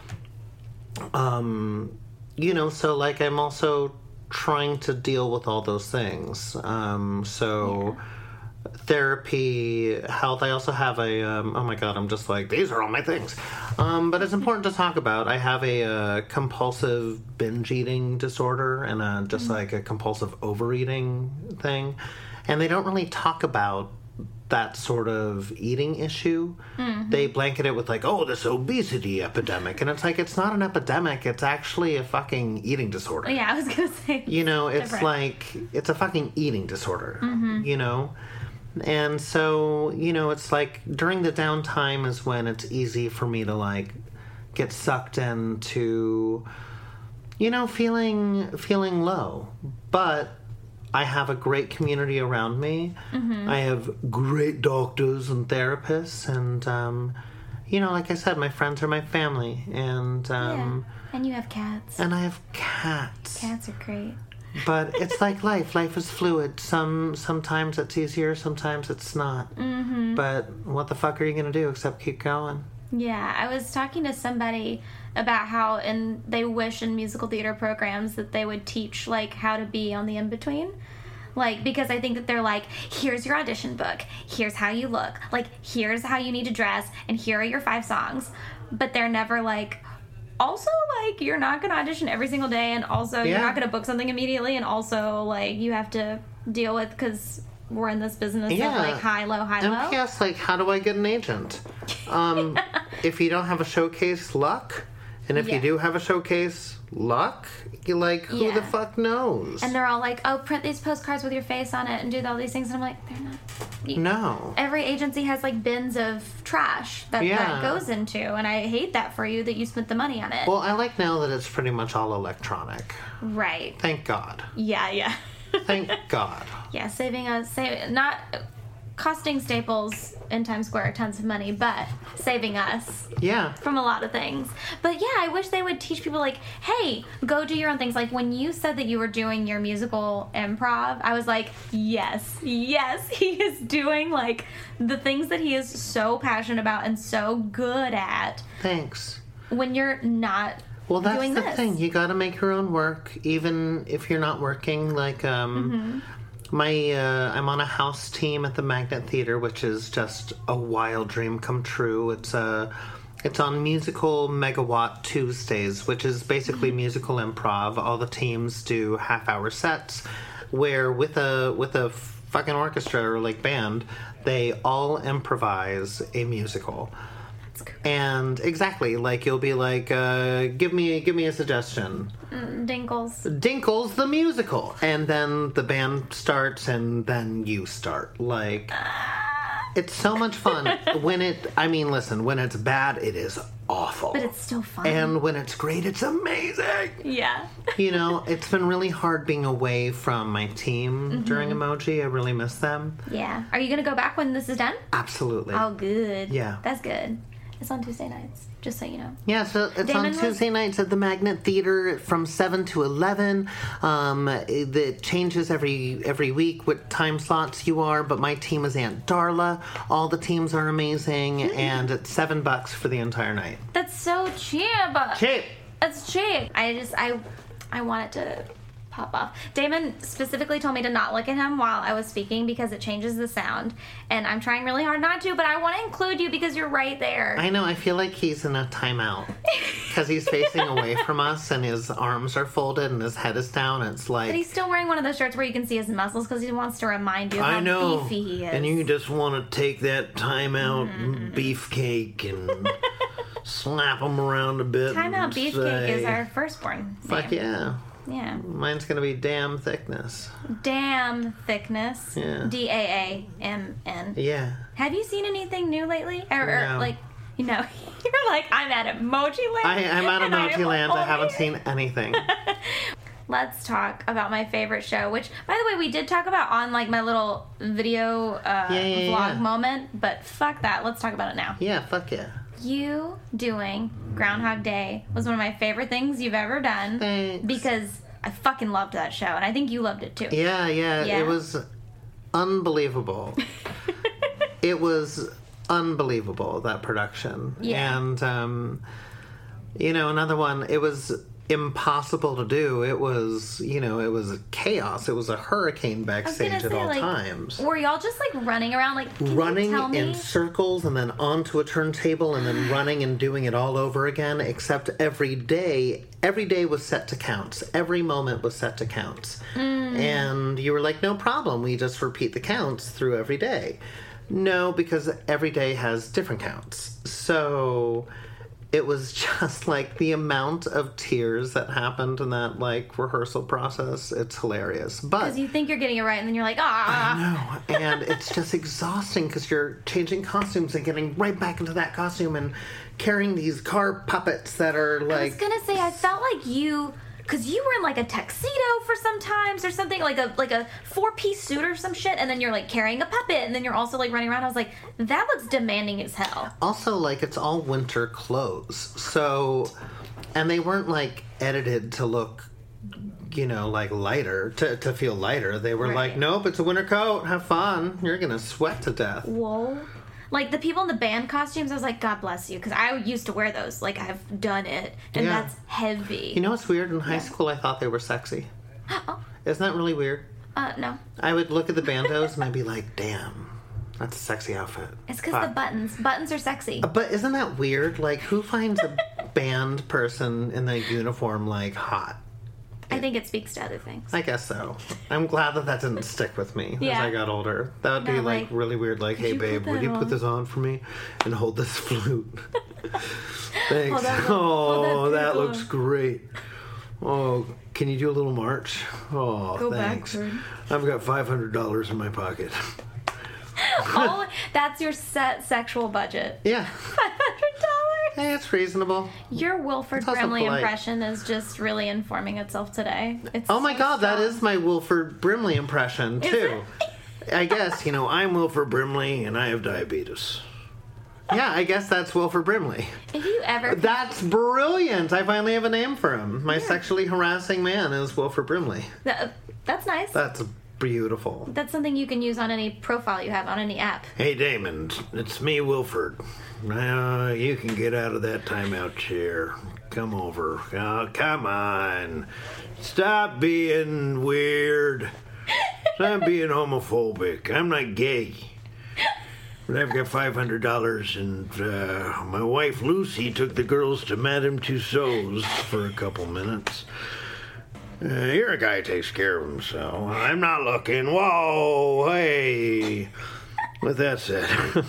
[SPEAKER 4] um, you know, so like I'm also trying to deal with all those things. Um, so therapy, health. I also have a, um, oh my God, I'm just like, these are all my things. Um, but it's important to talk about. I have a, uh compulsive binge eating disorder and a, just like a compulsive overeating thing. And they don't really talk about that sort of eating issue. Mm-hmm. They blanket it with like, oh, this obesity epidemic. And it's like, it's not an epidemic. It's actually a fucking eating disorder.
[SPEAKER 3] Yeah, I was going to say.
[SPEAKER 4] You know, it's
[SPEAKER 3] different.
[SPEAKER 4] like, it's a fucking eating disorder, you know? And so, you know, it's like during the downtime is when it's easy for me to like get sucked into, you know, feeling feeling low. But I have a great community around me.
[SPEAKER 3] Mm-hmm.
[SPEAKER 4] I have great doctors and therapists. And, um, you know, like I said, my friends are my family. And, um,
[SPEAKER 3] Yeah. And you have cats.
[SPEAKER 4] and I have cats.
[SPEAKER 3] Cats are great.
[SPEAKER 4] But it's like life. Life is fluid. Some Sometimes it's easier, sometimes it's not.
[SPEAKER 3] Mm-hmm.
[SPEAKER 4] But what the fuck are you going to do except keep going?
[SPEAKER 3] Yeah, I was talking to somebody about how and they wish in musical theater programs that they would teach like how to be on the in-between. Like, because I think that they're like, here's your audition book, here's how you look, like, here's how you need to dress, and here are your five songs. But they're never like, also, like, you're not going to audition every single day, and also
[SPEAKER 4] Yeah.
[SPEAKER 3] you're not going to book something immediately, and also, like, you have to deal with, because we're in this business
[SPEAKER 4] Yeah.
[SPEAKER 3] of, like, high, low, high,
[SPEAKER 4] And
[SPEAKER 3] low.
[SPEAKER 4] P S, like, how do I get an agent? Um, if you don't have a showcase, luck. And if
[SPEAKER 3] Yeah.
[SPEAKER 4] you do have a showcase, luck. You like, who
[SPEAKER 3] Yeah.
[SPEAKER 4] the fuck knows?
[SPEAKER 3] And they're all like, oh, print these postcards with your face on it and do all these things. And I'm like, they're not
[SPEAKER 4] No.
[SPEAKER 3] Every agency has like bins of trash that
[SPEAKER 4] Yeah.
[SPEAKER 3] that goes into, and I hate that for you that you spent the money on it.
[SPEAKER 4] Well, I like now that it's pretty much all electronic.
[SPEAKER 3] Right.
[SPEAKER 4] Thank God.
[SPEAKER 3] Yeah, yeah.
[SPEAKER 4] Thank God.
[SPEAKER 3] Yeah, saving us, save, not costing Staples in Times Square tons of money, but saving us
[SPEAKER 4] Yeah.
[SPEAKER 3] from a lot of things. But yeah, I wish they would teach people like, hey, go do your own things. Like when you said that you were doing your musical improv, I was like, yes, yes, he is doing like the things that he is so passionate about and so good at
[SPEAKER 4] Thanks.
[SPEAKER 3] when you're not
[SPEAKER 4] Well, that's
[SPEAKER 3] doing
[SPEAKER 4] the
[SPEAKER 3] this.
[SPEAKER 4] thing. You got to make your own work, even if you're not working. Like, um,
[SPEAKER 3] Mm-hmm.
[SPEAKER 4] my, uh, I'm on a house team at the Magnet Theater, which is just a wild dream come true. It's uh, it's on Musical Megawatt Tuesdays, which is basically
[SPEAKER 3] Mm-hmm.
[SPEAKER 4] musical improv. All the teams do half-hour sets, where with a with a fucking orchestra or like band, they all improvise a musical. And exactly, like you'll be like, uh, give me, give me a suggestion.
[SPEAKER 3] Dinkles.
[SPEAKER 4] Dinkles the musical, and then the band starts, and then you start. Like, it's so much fun. When it, I mean, listen, when it's bad, it is awful.
[SPEAKER 3] But it's still fun.
[SPEAKER 4] And when it's great, it's amazing.
[SPEAKER 3] Yeah.
[SPEAKER 4] You know, it's been really hard being away from my team
[SPEAKER 3] Mm-hmm.
[SPEAKER 4] during Emoji. I really miss them.
[SPEAKER 3] Yeah. Are you going to go back when this is done?
[SPEAKER 4] Absolutely.
[SPEAKER 3] Oh, good.
[SPEAKER 4] Yeah.
[SPEAKER 3] That's good. It's on Tuesday nights, just so you know.
[SPEAKER 4] Yeah, so it's
[SPEAKER 3] Damon
[SPEAKER 4] on
[SPEAKER 3] was-
[SPEAKER 4] Tuesday nights at the Magnet Theater from seven to eleven. Um, it, it changes every every week what time slots you are, but my team is Aunt Darla. All the teams are amazing, and it's seven bucks for the entire night.
[SPEAKER 3] That's so cheap.
[SPEAKER 4] Cheap!
[SPEAKER 3] That's cheap. I just, I, I want it to pop off. Damon specifically told me to not look at him while I was speaking because it changes the sound, and I'm trying really hard not to, but I want to include you because you're right there.
[SPEAKER 4] I know, I feel like he's in a timeout. Because he's facing away from us, and his arms are folded, and his head is down. It's like...
[SPEAKER 3] But he's still wearing one of those shirts where you can see his muscles because he wants to remind you how
[SPEAKER 5] I know.
[SPEAKER 3] beefy he is.
[SPEAKER 5] And you just want to take that time out beefcake and slap them around a bit.
[SPEAKER 3] Time Out
[SPEAKER 5] and
[SPEAKER 3] Beefcake
[SPEAKER 5] say,
[SPEAKER 3] is our firstborn name.
[SPEAKER 4] Fuck yeah.
[SPEAKER 3] Yeah.
[SPEAKER 4] Mine's gonna be Damn Thickness.
[SPEAKER 3] Damn thickness.
[SPEAKER 4] Yeah.
[SPEAKER 3] D A A M N.
[SPEAKER 4] Yeah.
[SPEAKER 3] Have you seen anything new lately? Or, or
[SPEAKER 4] No.
[SPEAKER 3] like, you know, you're like, I'm at Emoji Land.
[SPEAKER 4] I, I'm out of
[SPEAKER 3] and I am
[SPEAKER 4] Emoji Land. I
[SPEAKER 3] only-
[SPEAKER 4] haven't seen anything.
[SPEAKER 3] Let's talk about my favorite show, which, by the way, we did talk about on like my little video uh,
[SPEAKER 4] Yeah, yeah,
[SPEAKER 3] vlog
[SPEAKER 4] yeah.
[SPEAKER 3] moment, but fuck that. Let's talk about it now.
[SPEAKER 4] Yeah, fuck yeah.
[SPEAKER 3] You doing Groundhog Day was one of my favorite things you've ever done.
[SPEAKER 4] Thanks.
[SPEAKER 3] Because I fucking loved that show, and I think you loved it too.
[SPEAKER 4] Yeah, yeah,
[SPEAKER 3] Yeah?
[SPEAKER 4] it was unbelievable. It was unbelievable, that production.
[SPEAKER 3] Yeah.
[SPEAKER 4] And, um, you know, another one, it was impossible to do. It was, you know, it was chaos. It was a hurricane
[SPEAKER 3] I was
[SPEAKER 4] backstage
[SPEAKER 3] gonna
[SPEAKER 4] at
[SPEAKER 3] say,
[SPEAKER 4] all
[SPEAKER 3] like,
[SPEAKER 4] times.
[SPEAKER 3] were y'all just like running around, like can
[SPEAKER 4] Running
[SPEAKER 3] you tell me?
[SPEAKER 4] in circles and then onto a turntable and then running and doing it all over again, except every day, every day was set to counts. Every moment was set to counts.
[SPEAKER 3] Mm.
[SPEAKER 4] And you were like, no problem, we just repeat the counts through every day. No, because every day has different counts. So it was just like the amount of tears that happened in that like rehearsal process. It's hilarious. But
[SPEAKER 3] Because you think you're getting it right, and then you're like, ah.
[SPEAKER 4] no, and it's just exhausting because you're changing costumes and getting right back into that costume and carrying these car puppets that are
[SPEAKER 3] I was
[SPEAKER 4] like...
[SPEAKER 3] gonna say, I felt like you, because you were in like a tuxedo for some times or something, like a like a four piece suit or some shit, and then you're like carrying a puppet, and then you're also like running around. I was like, that looks demanding as hell.
[SPEAKER 4] Also, like, it's all winter clothes. So, and they weren't like edited to look, you know, like lighter, to, to feel lighter. They were
[SPEAKER 3] Right.
[SPEAKER 4] like, nope, it's a winter coat. Have fun. You're going to sweat to death.
[SPEAKER 3] Whoa. Like the people in the band costumes, I was like, God bless you, because I used to wear those. Like I've done it, and
[SPEAKER 4] Yeah.
[SPEAKER 3] that's heavy.
[SPEAKER 4] You know what's weird? In high school, I thought they were sexy.
[SPEAKER 3] Oh,
[SPEAKER 4] Isn't that really weird?
[SPEAKER 3] uh, no,
[SPEAKER 4] I would look at the bandos and I'd be like, damn, that's a sexy outfit.
[SPEAKER 3] it's because
[SPEAKER 4] Fuck.
[SPEAKER 3] the buttons. Buttons are sexy.
[SPEAKER 4] But isn't that weird? Like, who finds a band person in a uniform, like, hot?
[SPEAKER 3] I think it speaks to other things.
[SPEAKER 4] I guess so. I'm glad that that didn't stick with me
[SPEAKER 3] Yeah.
[SPEAKER 4] as I got older. That would be,
[SPEAKER 3] Not
[SPEAKER 4] like,
[SPEAKER 3] like,
[SPEAKER 4] really weird. Like, hey,
[SPEAKER 3] you put
[SPEAKER 4] babe, would
[SPEAKER 3] that
[SPEAKER 4] you
[SPEAKER 3] on?"
[SPEAKER 4] put this on for me and hold this flute? Thanks.
[SPEAKER 3] that look-
[SPEAKER 4] oh,
[SPEAKER 3] hold that
[SPEAKER 4] that
[SPEAKER 3] pickle.
[SPEAKER 4] looks great. Oh, can you do a little march? Oh,
[SPEAKER 3] Go
[SPEAKER 4] thanks.
[SPEAKER 3] backward.
[SPEAKER 5] I've got five hundred dollars in my pocket.
[SPEAKER 3] All, that's your set sexual budget.
[SPEAKER 4] Yeah.
[SPEAKER 3] five hundred dollars.
[SPEAKER 4] Hey, it's reasonable.
[SPEAKER 3] Your Wilford
[SPEAKER 4] It's also
[SPEAKER 3] Brimley
[SPEAKER 4] polite.
[SPEAKER 3] impression is just really informing itself today. It's
[SPEAKER 4] Oh my
[SPEAKER 3] so
[SPEAKER 4] god, that
[SPEAKER 3] strong.
[SPEAKER 4] is my Wilford Brimley impression,
[SPEAKER 3] Is
[SPEAKER 4] too. I guess,
[SPEAKER 5] You know, I'm Wilford Brimley, and I have diabetes.
[SPEAKER 4] yeah, I guess that's Wilford Brimley.
[SPEAKER 3] If you ever
[SPEAKER 4] That's brilliant. I finally have a name for him. My sexually harassing man is Wilford Brimley.
[SPEAKER 3] that, that's nice.
[SPEAKER 4] That's beautiful.
[SPEAKER 3] That's something you can use on any profile you have on any app.
[SPEAKER 5] Hey, Damon, it's me, Wilford. Now, you can get out of that timeout chair. Come over. Oh, come on. Stop being weird. Stop being homophobic. I'm not gay. But I've got five hundred dollars, and uh, my wife Lucy took the girls to Madame Tussauds for a couple minutes. Uh, you're a guy who takes care of himself. I'm not looking. Whoa, hey. With that said,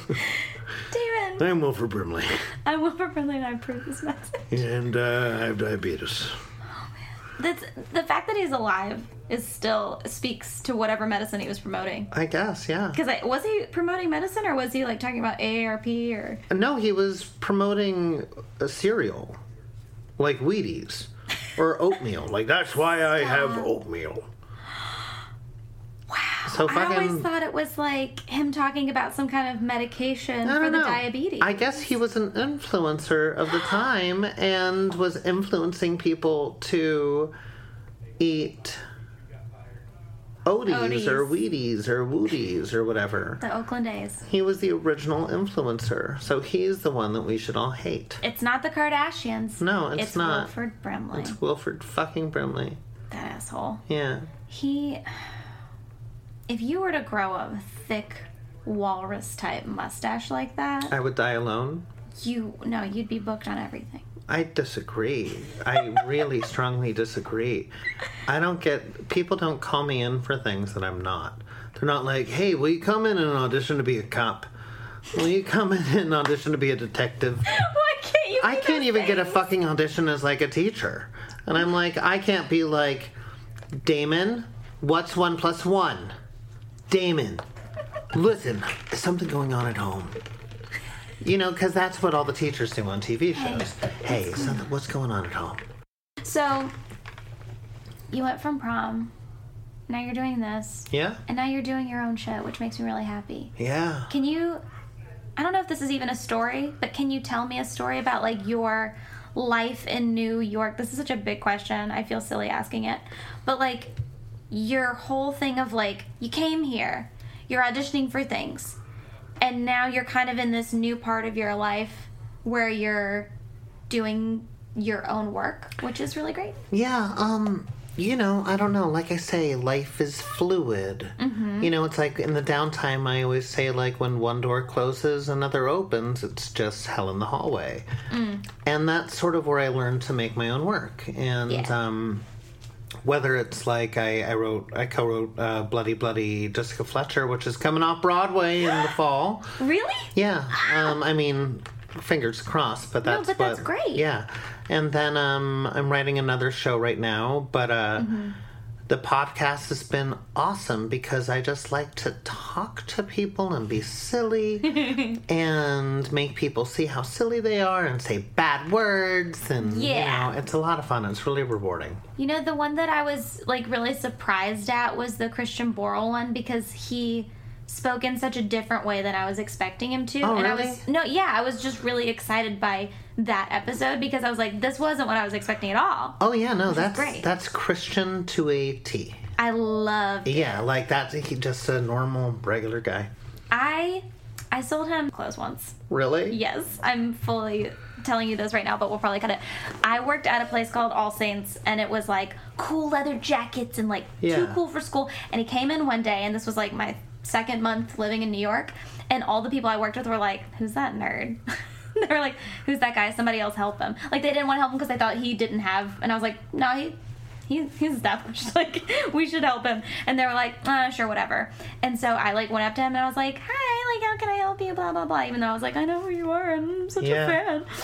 [SPEAKER 3] David,
[SPEAKER 5] I'm Wilford Brimley,
[SPEAKER 3] I'm Wilford Brimley and I approve this message.
[SPEAKER 5] and uh, I have diabetes.
[SPEAKER 3] That's, the fact that he's alive is still speaks to whatever medicine he was promoting.
[SPEAKER 4] I guess, yeah.
[SPEAKER 3] Because was he promoting medicine or was he like talking about A A R P or?
[SPEAKER 4] No, he was promoting a cereal. Like Wheaties. Or oatmeal. Like,
[SPEAKER 5] That's why I have oatmeal.
[SPEAKER 3] Wow.
[SPEAKER 4] So
[SPEAKER 3] I always
[SPEAKER 4] fucking-
[SPEAKER 3] thought it was like him talking about some kind of medication
[SPEAKER 4] I
[SPEAKER 3] for
[SPEAKER 4] don't
[SPEAKER 3] the
[SPEAKER 4] know.
[SPEAKER 3] diabetes.
[SPEAKER 4] I guess he was an influencer of the time and was influencing people to eat Oaties, or Wheaties or Wooties or whatever.
[SPEAKER 3] The Oakland A's.
[SPEAKER 4] He was the original influencer, so he's the one that we should all hate.
[SPEAKER 3] It's not the Kardashians.
[SPEAKER 4] No, it's,
[SPEAKER 3] it's
[SPEAKER 4] not.
[SPEAKER 3] Wilford Brimley.
[SPEAKER 4] It's Wilford fucking Brimley.
[SPEAKER 3] That asshole.
[SPEAKER 4] Yeah.
[SPEAKER 3] He. If you were to grow a thick walrus type mustache like that,
[SPEAKER 4] I would die alone.
[SPEAKER 3] you no, you'd be booked on everything.
[SPEAKER 4] I disagree. I really strongly disagree. I don't get... People don't call me in for things that I'm not. They're not like, hey, will you come in and audition to be a cop? Will you come in and audition to be a detective?
[SPEAKER 3] Why can't you?
[SPEAKER 4] I
[SPEAKER 3] be
[SPEAKER 4] can't
[SPEAKER 3] those
[SPEAKER 4] even get a
[SPEAKER 3] things?
[SPEAKER 4] fucking audition as, like, a teacher. And I'm like, I can't be like, Damon, what's one plus one? Damon, listen, there's something going on at home. You know, because that's what all the teachers do on T V shows. Hey, something, what's going on at home?
[SPEAKER 3] So, you went from prom. Now you're doing this.
[SPEAKER 4] Yeah?
[SPEAKER 3] And now you're doing your own shit, which makes me really happy.
[SPEAKER 4] Yeah.
[SPEAKER 3] Can you, I don't know if this is even a story, but can you tell me a story about like your life in New York? This is such a big question. I feel silly asking it. But like your whole thing of like, you came here, you're auditioning for things, and now you're kind of in this new part of your life where you're doing your own work, which is really great.
[SPEAKER 4] Yeah, um, you know, I don't know. Like I say, life is fluid. Mm-hmm. You know, it's like in the downtime, I always say, like, when one door closes, another opens. It's just hell in the hallway. Mm. And that's sort of where I learned to make my own work. And,
[SPEAKER 3] Yeah.
[SPEAKER 4] um, whether it's like I, I wrote, I co-wrote uh, Bloody Bloody Jessica Fletcher, which is coming off Broadway in the fall.
[SPEAKER 3] Really?
[SPEAKER 4] Yeah, um, I mean, fingers crossed, but that's
[SPEAKER 3] but
[SPEAKER 4] what,
[SPEAKER 3] that's great.
[SPEAKER 4] Yeah, and then um, I'm writing another show right now, but uh,
[SPEAKER 3] Mm-hmm.
[SPEAKER 4] the podcast has been awesome because I just like to talk to people and be silly and make people see how silly they are and say bad words, and
[SPEAKER 3] Yeah.
[SPEAKER 4] you know, it's a lot of fun. It's really rewarding.
[SPEAKER 3] You know, the one that I was like really surprised at was the Christian Borle one because he spoke in such a different way than I was expecting him to.
[SPEAKER 4] Oh,
[SPEAKER 3] and I
[SPEAKER 4] really?
[SPEAKER 3] was no, yeah, I was just really excited by that episode because I was like, this wasn't what I was expecting at all.
[SPEAKER 4] Oh yeah, no,
[SPEAKER 3] is
[SPEAKER 4] that's
[SPEAKER 3] great.
[SPEAKER 4] that's Christian to a T.
[SPEAKER 3] I loved it.
[SPEAKER 4] Yeah, like that's he just a normal regular guy.
[SPEAKER 3] I I sold him clothes once.
[SPEAKER 4] Really?
[SPEAKER 3] Yes, I'm fully telling you this right now, but we'll probably cut it. I worked at a place called All Saints, and it was like cool leather jackets and like too
[SPEAKER 4] Yeah.
[SPEAKER 3] cool for school. And he came in one day, and this was like my second month living in New York, and all the people I worked with were like, "Who's that nerd?" They were like, "Who's that guy? Somebody else help him." Like they didn't want to help him because they thought he didn't have, and I was like, "No, he." He, he's established. Like, we should help him. And they were like, uh, sure, whatever. And so I, like, went up to him and I was like, hi, like, how can I help you? Blah, blah, blah. Even though I was like, I know who you are and I'm such
[SPEAKER 4] Yeah.
[SPEAKER 3] a fan.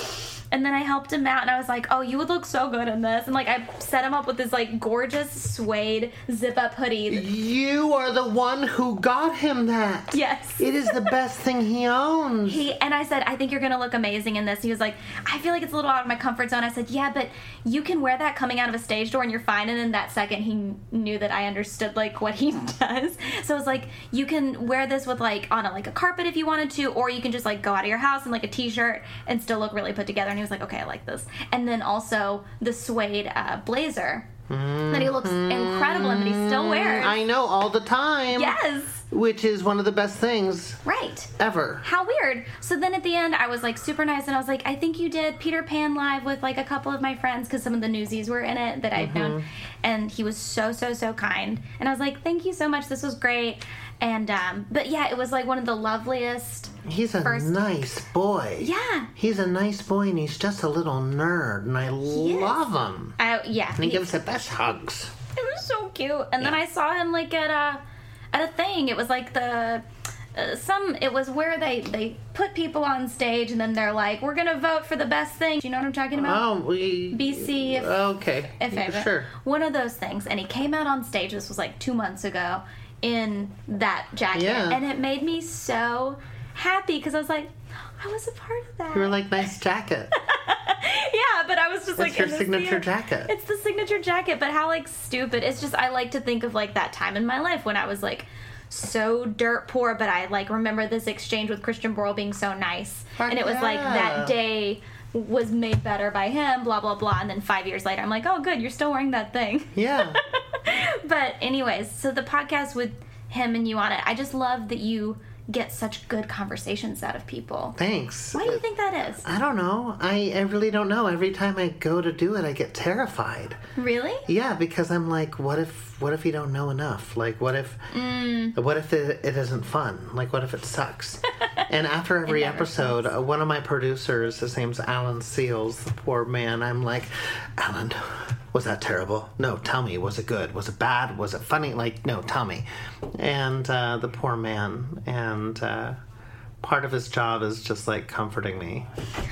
[SPEAKER 3] And then I helped him out, and I was like, oh, you would look so good in this. And, like, I set him up with this, like, gorgeous suede zip-up hoodie.
[SPEAKER 4] You are the one who got him that.
[SPEAKER 3] Yes.
[SPEAKER 4] It is the best thing he owns.
[SPEAKER 3] He, and I said, I think you're going to look amazing in this. He was like, I feel like it's a little out of my comfort zone. I said, yeah, but you can wear that coming out of a stage door and you're fine. And in that second, he knew that I understood, like, what he does. So I was like, you can wear this with, like, on a, like, a carpet if you wanted to, or you can just, like, go out of your house in, like, a t-shirt and still look really put together. And he was like, okay, I like this. And then also the suede uh, blazer mm-hmm. that he looks incredible in, that he still wears.
[SPEAKER 4] I know, all the time.
[SPEAKER 3] Yes.
[SPEAKER 4] Which is one of the best things.
[SPEAKER 3] Right.
[SPEAKER 4] Ever.
[SPEAKER 3] How weird. So then at the end, I was like super nice, and I was like, I think you did Peter Pan live with like a couple of my friends, because some of the newsies were in it that I'd mm-hmm. known. And he was so, so, so kind. And I was like, thank you so much. This was great. And, um, but yeah, it was like one of the loveliest.
[SPEAKER 4] He's a
[SPEAKER 3] first...
[SPEAKER 4] nice boy.
[SPEAKER 3] Yeah.
[SPEAKER 4] He's a nice boy, and he's just a little nerd, and I
[SPEAKER 3] he
[SPEAKER 4] love
[SPEAKER 3] is.
[SPEAKER 4] him.
[SPEAKER 3] I, yeah.
[SPEAKER 4] And he, he gives the best hugs.
[SPEAKER 3] It was so cute. And
[SPEAKER 4] yeah.
[SPEAKER 3] then I saw him like at a, at a thing. It was like the, uh, some, it was where they, they put people on stage, and then they're like, we're going to vote for the best thing. Do you know what I'm talking about?
[SPEAKER 4] Oh, we...
[SPEAKER 3] B C. If,
[SPEAKER 4] okay.
[SPEAKER 3] If ever.
[SPEAKER 4] Sure.
[SPEAKER 3] One of those things. And he came out on stage, this was like two months ago, in that jacket.
[SPEAKER 4] Yeah.
[SPEAKER 3] And it made me so happy, because I was like, I was a part of that.
[SPEAKER 4] You were like, nice jacket.
[SPEAKER 3] Yeah, but I was just
[SPEAKER 4] It's
[SPEAKER 3] like...
[SPEAKER 4] your
[SPEAKER 3] in this
[SPEAKER 4] signature
[SPEAKER 3] theater.
[SPEAKER 4] jacket.
[SPEAKER 3] It's the signature jacket, but how, like, stupid. It's just, I like to think of, like, that time in my life when I was, like, so dirt poor, but I, like, remember this exchange with Christian Borle being so nice.
[SPEAKER 4] Fuck
[SPEAKER 3] and it was,
[SPEAKER 4] yeah.
[SPEAKER 3] like, that day was made better by him, blah, blah, blah. And then five years later, I'm like, oh, good, you're still wearing that thing.
[SPEAKER 4] Yeah.
[SPEAKER 3] But anyways, so the podcast with him and you on it, I just love that you get such good conversations out of people.
[SPEAKER 4] Thanks.
[SPEAKER 3] Why do you think that is?
[SPEAKER 4] I don't know. I, I really don't know. Every time I go to do it, I get terrified.
[SPEAKER 3] Really?
[SPEAKER 4] Yeah, because I'm like, what if what if you don't know enough? Like, what if
[SPEAKER 3] Mm.
[SPEAKER 4] what if it, it isn't fun? Like, what if it sucks? And after every
[SPEAKER 3] never
[SPEAKER 4] episode, uh, one of my producers, his name's Alan Seals, the poor man, I'm like, Alan, was that terrible? No, tell me. Was it good? Was it bad? Was it funny? Like, no, tell me. And uh, the poor man, and uh, part of his job is just like comforting me.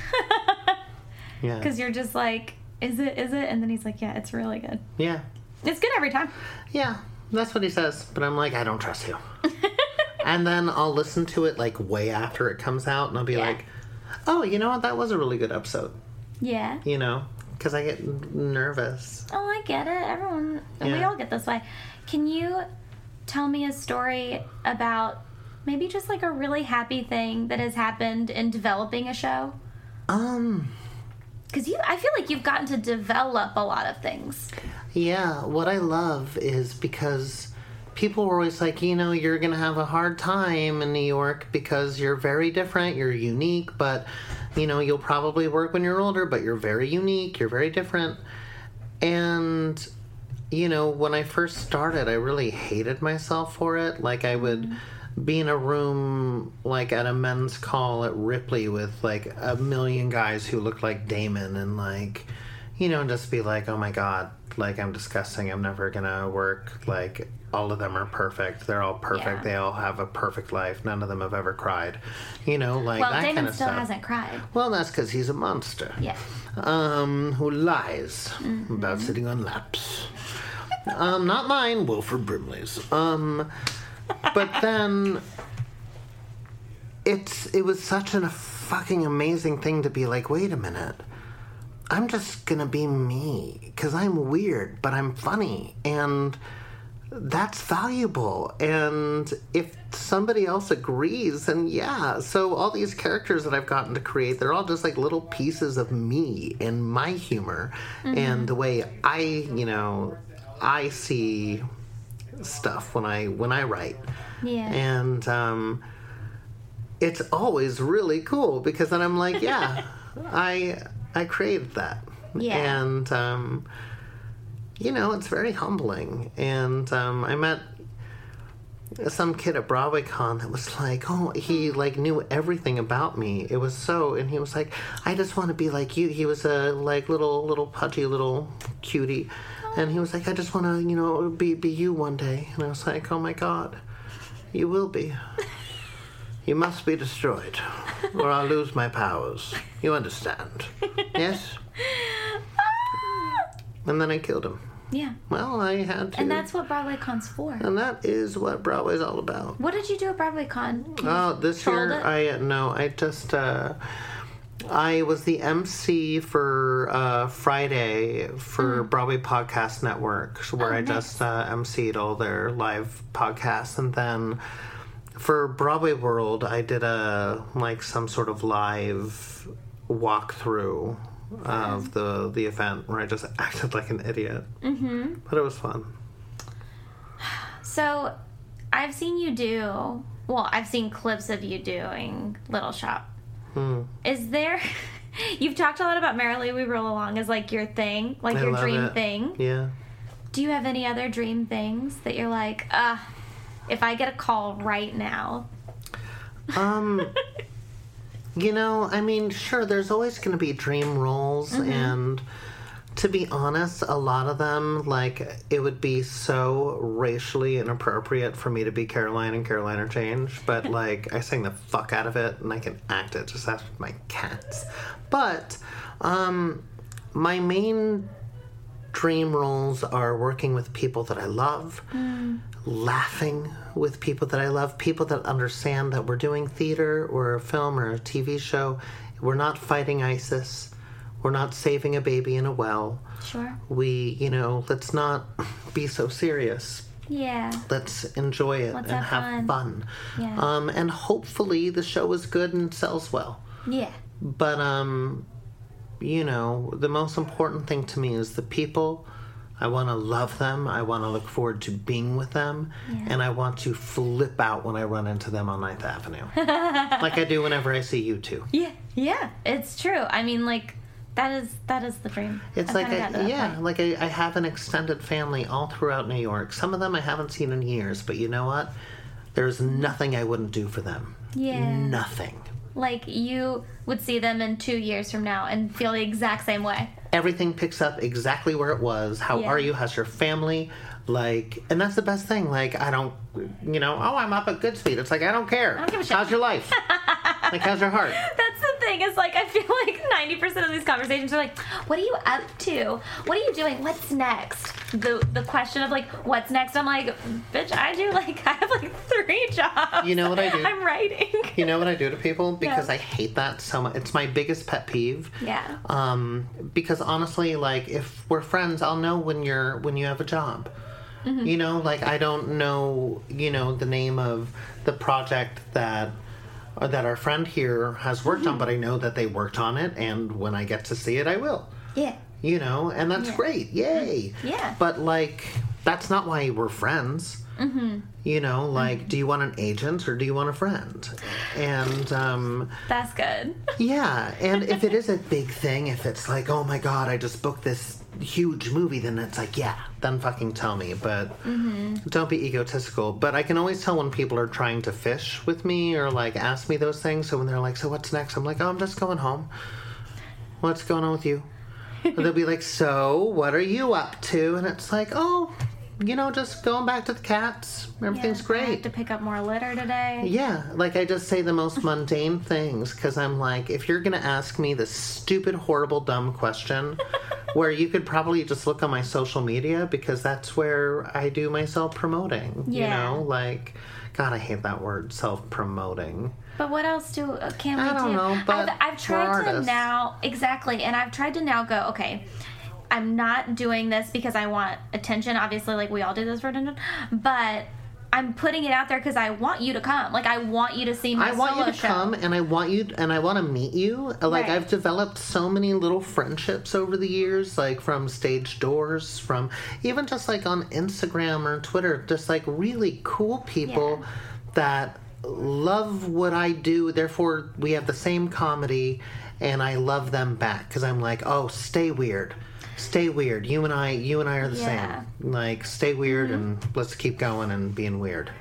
[SPEAKER 4] Yeah.
[SPEAKER 3] Because you're just like, is it, is it? And then he's like, yeah, it's really good.
[SPEAKER 4] Yeah.
[SPEAKER 3] It's good every time.
[SPEAKER 4] Yeah, that's what he says. But I'm like, I don't trust you. And then I'll listen to it like way after it comes out, and I'll be
[SPEAKER 3] Yeah.
[SPEAKER 4] like, oh, you know what? That was a really good episode.
[SPEAKER 3] Yeah.
[SPEAKER 4] You know? Because I get nervous.
[SPEAKER 3] Oh, I get it. Everyone, we
[SPEAKER 4] Yeah.
[SPEAKER 3] all get this way. Can you tell me a story about maybe just like a really happy thing that has happened in developing a show?
[SPEAKER 4] Um,
[SPEAKER 3] Because you, I feel like you've gotten to develop a lot of things.
[SPEAKER 4] yeah, what I love is because people were always like, you know, you're going to have a hard time in New York because you're very different, you're unique, but, you know, you'll probably work when you're older, but you're very unique, you're very different. And, you know, when I first started, I really hated myself for it. Like, I would be in a room, like, at a men's call at Ripley with, like, a million guys who looked like Damon and, like, you know, just be like, oh my God, like, I'm disgusting, I'm never gonna work, like, all of them are perfect, they're all perfect,
[SPEAKER 3] Yeah.
[SPEAKER 4] they all have a perfect life, none of them have ever cried, you know, like,
[SPEAKER 3] Well,
[SPEAKER 4] that
[SPEAKER 3] Damon
[SPEAKER 4] kind of
[SPEAKER 3] still
[SPEAKER 4] stuff.
[SPEAKER 3] hasn't cried.
[SPEAKER 4] Well, that's because he's a monster.
[SPEAKER 3] Yeah.
[SPEAKER 4] Um, who lies
[SPEAKER 3] Mm-hmm.
[SPEAKER 4] about sitting on laps. um, not mine, Wilford Brimley's. Um, but then it's it was such a fucking amazing thing to be like, wait a minute, I'm just gonna be me because I'm weird, but I'm funny, and that's valuable. And if somebody else agrees, then yeah. So all these characters that I've gotten to create, they're all just like little pieces of me and my humor and the way I, you know, I see stuff when I when I write.
[SPEAKER 3] Yeah.
[SPEAKER 4] And um, it's always really cool because then I'm like, yeah, I I created that.
[SPEAKER 3] Yeah.
[SPEAKER 4] And um, you know, it's very humbling. And um, I met some kid at BroadwayCon that was like, oh, he like knew everything about me. It was so, and he was like, I just want to be like you. He was a like little little pudgy little cutie, and he was like, I just want to, you know, be be you one day. And I was like, oh my God, you will be. You must be destroyed, or I'll lose my powers. You understand? Yes? And then I killed him.
[SPEAKER 3] Yeah.
[SPEAKER 4] Well, I had to.
[SPEAKER 3] And that's what BroadwayCon's for.
[SPEAKER 4] And that is what Broadway's all about.
[SPEAKER 3] What did you do at BroadwayCon? Can you
[SPEAKER 4] Oh, this
[SPEAKER 3] fold
[SPEAKER 4] year,
[SPEAKER 3] it?
[SPEAKER 4] I, no, I just, uh, I was the M C for uh, Friday for Broadway Podcast Network, where
[SPEAKER 3] Oh,
[SPEAKER 4] I
[SPEAKER 3] nice.
[SPEAKER 4] just uh, emceed all their live podcasts. And then for Broadway World, I did a, like, some sort of live walkthrough of the, the event where I just acted like an idiot. Mm-hmm. But it was fun.
[SPEAKER 3] So, I've seen you do, well, I've seen clips of you doing Little Shop.
[SPEAKER 4] Hmm.
[SPEAKER 3] Is there, you've talked a lot about Merrily We Roll Along as like your thing, like
[SPEAKER 4] I
[SPEAKER 3] your
[SPEAKER 4] love
[SPEAKER 3] dream
[SPEAKER 4] it.
[SPEAKER 3] thing.
[SPEAKER 4] Yeah.
[SPEAKER 3] Do you have any other dream things that you're like, uh, if I get a call right now?
[SPEAKER 4] Um, you know, I mean, sure, there's always going to be dream roles, and to be honest, a lot of them, like, it would be so racially inappropriate for me to be Caroline and Caroline or Change, but, like, I sing the fuck out of it, and I can act it, just ask my cats. But, um, my main dream roles are working with people that I love, laughing with people that I love, people that understand that we're doing theater or a film or a T V show. We're not fighting ISIS. We're not saving a baby in a well.
[SPEAKER 3] Sure.
[SPEAKER 4] We, you know, let's not be so serious.
[SPEAKER 3] Yeah.
[SPEAKER 4] Let's enjoy it
[SPEAKER 3] Let's
[SPEAKER 4] and
[SPEAKER 3] have
[SPEAKER 4] have
[SPEAKER 3] fun.
[SPEAKER 4] fun.
[SPEAKER 3] Yeah.
[SPEAKER 4] Um, and hopefully the show is good and sells well.
[SPEAKER 3] Yeah.
[SPEAKER 4] But, um, you know, the most important thing to me is the people. I want to love them. I want to look forward to being with them.
[SPEAKER 3] Yeah.
[SPEAKER 4] And I want to flip out when I run into them on ninth Avenue. Like I do whenever I see you two.
[SPEAKER 3] Yeah. Yeah. It's true. I mean, like, that is that is the dream.
[SPEAKER 4] It's
[SPEAKER 3] I've
[SPEAKER 4] like,
[SPEAKER 3] kinda
[SPEAKER 4] I,
[SPEAKER 3] gotten to that
[SPEAKER 4] yeah,
[SPEAKER 3] point.
[SPEAKER 4] like I, I have an extended family all throughout New York. Some of them I haven't seen in years, but you know what? There's nothing I wouldn't do for them.
[SPEAKER 3] Yeah.
[SPEAKER 4] Nothing.
[SPEAKER 3] Like, you would see them in two years from now and feel the exact same way.
[SPEAKER 4] Everything picks up exactly where it was. How
[SPEAKER 3] Yeah.
[SPEAKER 4] are you? How's your family? Like, and that's the best thing. Like, I don't, you know, oh, I'm up at Goodspeed. It's like, I don't care.
[SPEAKER 3] I don't give a shit.
[SPEAKER 4] How's your life? Like, how's your heart?
[SPEAKER 3] That's the thing, is like, I feel like ninety percent of these conversations are like, what are you up to? What are you doing? What's next? The the question of like, what's next? I'm like, bitch, I do like, I have like three jobs.
[SPEAKER 4] You know what I do?
[SPEAKER 3] I'm writing.
[SPEAKER 4] You know what I do to people? Because
[SPEAKER 3] Yeah.
[SPEAKER 4] I hate that so much. It's my biggest pet peeve.
[SPEAKER 3] Yeah.
[SPEAKER 4] Um, because honestly, like, if we're friends, I'll know when you're, when you have a job.
[SPEAKER 3] Mm-hmm.
[SPEAKER 4] You know, like, I don't know, you know, the name of the project that or that our friend here has worked
[SPEAKER 3] Mm-hmm.
[SPEAKER 4] on, but I know that they worked on it, and when I get to see it, I will.
[SPEAKER 3] Yeah.
[SPEAKER 4] You know, and that's
[SPEAKER 3] Yeah.
[SPEAKER 4] great. Yay.
[SPEAKER 3] Yeah.
[SPEAKER 4] But, like, that's not why we're friends. Mm-hmm. You know, like, do you want an agent or do you want a friend? And, um...
[SPEAKER 3] That's good.
[SPEAKER 4] yeah, and if it is a big thing, if it's like, oh my god, I just booked this huge movie, then it's like, yeah, then fucking tell me. But don't be egotistical. But I can always tell when people are trying to fish with me or like ask me those things. So when they're like, so what's next? I'm like, oh, I'm just going home. What's going on with you? Or they'll be like, so what are you up to? And it's like, oh, you know, just going back to the cats. Everything's
[SPEAKER 3] Yeah, I
[SPEAKER 4] great.
[SPEAKER 3] have to pick up more litter today.
[SPEAKER 4] Yeah, like I just say the most mundane things because I'm like, if you're going to ask me this stupid, horrible, dumb question where you could probably just look on my social media because that's where I do my self-promoting,
[SPEAKER 3] Yeah.
[SPEAKER 4] you know? Like, God, I hate that word, self-promoting.
[SPEAKER 3] But what else do uh, can we
[SPEAKER 4] I don't
[SPEAKER 3] do?
[SPEAKER 4] know, but
[SPEAKER 3] I've, I've
[SPEAKER 4] we're
[SPEAKER 3] tried to
[SPEAKER 4] artists.
[SPEAKER 3] now exactly, and I've tried to now go. Okay, I'm not doing this because I want attention. Obviously, like we all do this for attention, but I'm putting it out there because I want you to come. Like I want you to see my
[SPEAKER 4] I want
[SPEAKER 3] solo
[SPEAKER 4] you to
[SPEAKER 3] show.
[SPEAKER 4] come, and I want you, and I want to meet you. Like
[SPEAKER 3] Right.
[SPEAKER 4] I've developed so many little friendships over the years, like from stage doors, from even just like on Instagram or Twitter, just like really cool people
[SPEAKER 3] Yeah.
[SPEAKER 4] that love what I do. Therefore, we have the same comedy, and I love them back because I'm like, oh, stay weird. Stay weird. You and I, you and I are the
[SPEAKER 3] Yeah.
[SPEAKER 4] same. Like, stay weird,
[SPEAKER 3] Mm-hmm.
[SPEAKER 4] and let's keep going and being weird.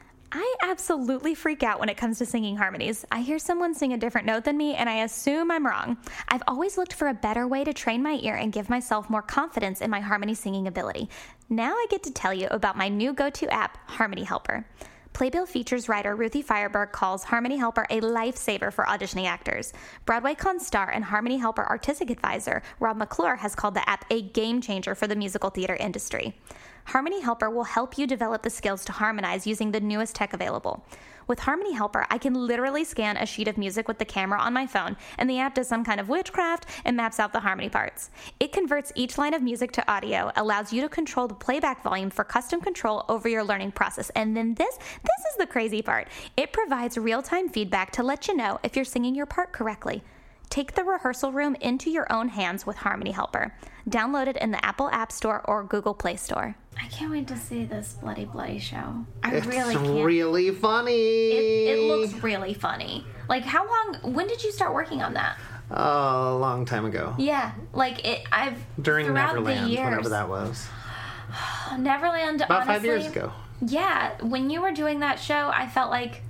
[SPEAKER 3] I absolutely freak out when it comes to singing harmonies. I hear someone sing a different note than me and I assume I'm wrong. I've always looked for a better way to train my ear and give myself more confidence in my harmony singing ability. Now I get to tell you about my new go-to app, Harmony Helper. Playbill Features writer Ruthie Fireberg calls Harmony Helper a lifesaver for auditioning actors. BroadwayCon star and Harmony Helper artistic advisor Rob McClure has called the app a game changer for the musical theater industry. Harmony Helper will help you develop the skills to harmonize using the newest tech available. With Harmony Helper, I can literally scan a sheet of music with the camera on my phone, and the app does some kind of witchcraft and maps out the harmony parts. It converts each line of music to audio, allows you to control the playback volume for custom control over your learning process. And then this, this is the crazy part. It provides real-time feedback to let you know if you're singing your part correctly. Take the rehearsal room into your own hands with Harmony Helper. Download it in the Apple App Store or Google Play Store. I can't wait to see this Bloody Bloody show. I
[SPEAKER 4] It's
[SPEAKER 3] really can't.
[SPEAKER 4] really funny.
[SPEAKER 3] It, it looks really funny. Like, how long, when did you start working on that?
[SPEAKER 4] Oh, a long time ago.
[SPEAKER 3] Yeah, like, it, I've,
[SPEAKER 4] During
[SPEAKER 3] throughout
[SPEAKER 4] Neverland,
[SPEAKER 3] the years,
[SPEAKER 4] whenever that was.
[SPEAKER 3] Neverland,
[SPEAKER 4] About
[SPEAKER 3] honestly,
[SPEAKER 4] five years ago.
[SPEAKER 3] Yeah, when you were doing that show, I felt like,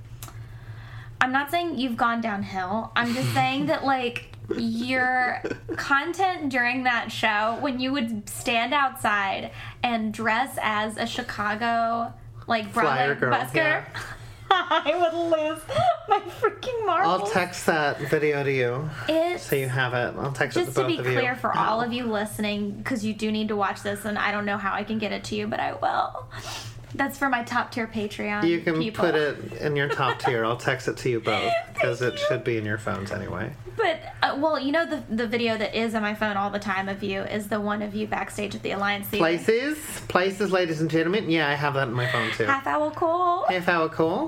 [SPEAKER 3] I'm not saying you've gone downhill. I'm just saying that, like, your content during that show, when you would stand outside and dress as a Chicago, like,
[SPEAKER 4] Flyer
[SPEAKER 3] Broadway
[SPEAKER 4] girl,
[SPEAKER 3] busker,
[SPEAKER 4] yeah.
[SPEAKER 3] I would lose my freaking marbles.
[SPEAKER 4] I'll text that video to you
[SPEAKER 3] It's,
[SPEAKER 4] so you have it. I'll text it
[SPEAKER 3] just
[SPEAKER 4] to
[SPEAKER 3] to
[SPEAKER 4] both
[SPEAKER 3] be
[SPEAKER 4] of
[SPEAKER 3] clear
[SPEAKER 4] you.
[SPEAKER 3] for all of you listening, because you do need to watch this, and I don't know how I can get it to you, but I will. That's for my top tier Patreon
[SPEAKER 4] You can
[SPEAKER 3] people.
[SPEAKER 4] put it in your top tier. I'll text it to you both because it should be in your phones anyway.
[SPEAKER 3] But, uh, well, you know, the the video that is on my phone all the time of you is the one of you backstage at the Alliance Theater.
[SPEAKER 4] Places, places, ladies and gentlemen. Yeah, I have that in my phone too.
[SPEAKER 3] Half hour call.
[SPEAKER 4] Half hour call.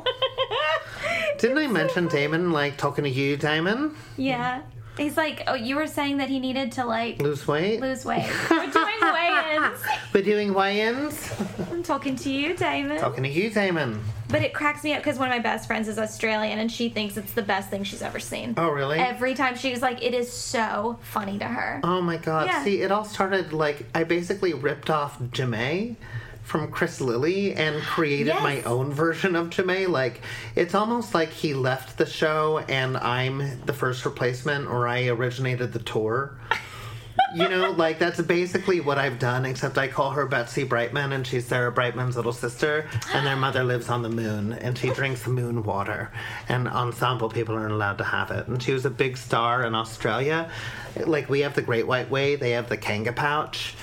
[SPEAKER 4] Didn't I mention Damon, like talking to you, Damon?
[SPEAKER 3] Yeah. He's like, oh, you were saying that he needed to, like,
[SPEAKER 4] Lose weight?
[SPEAKER 3] lose weight. We're doing weigh-ins.
[SPEAKER 4] We're doing weigh-ins.
[SPEAKER 3] I'm talking to you, Damon.
[SPEAKER 4] Talking to you, Damon.
[SPEAKER 3] But it cracks me up because one of my best friends is Australian, and she thinks it's the best thing she's ever seen.
[SPEAKER 4] Oh, really?
[SPEAKER 3] Every time she's like, it is so funny to her.
[SPEAKER 4] Oh my god.
[SPEAKER 3] Yeah.
[SPEAKER 4] See, it all started like I basically ripped off Jamae from Chris Lilly and created
[SPEAKER 3] Yes.
[SPEAKER 4] my own version of Jamae. Like, it's almost like he left the show and I'm the first replacement, or I originated the tour. You know, like, that's basically what I've done, except I call her Betsy Brightman, and she's Sarah Brightman's little sister, and their mother lives on the moon, and she drinks moon water, and ensemble people aren't allowed to have it. And she was a big star in Australia. Like, we have the Great White Way, they have the Kanga Pouch,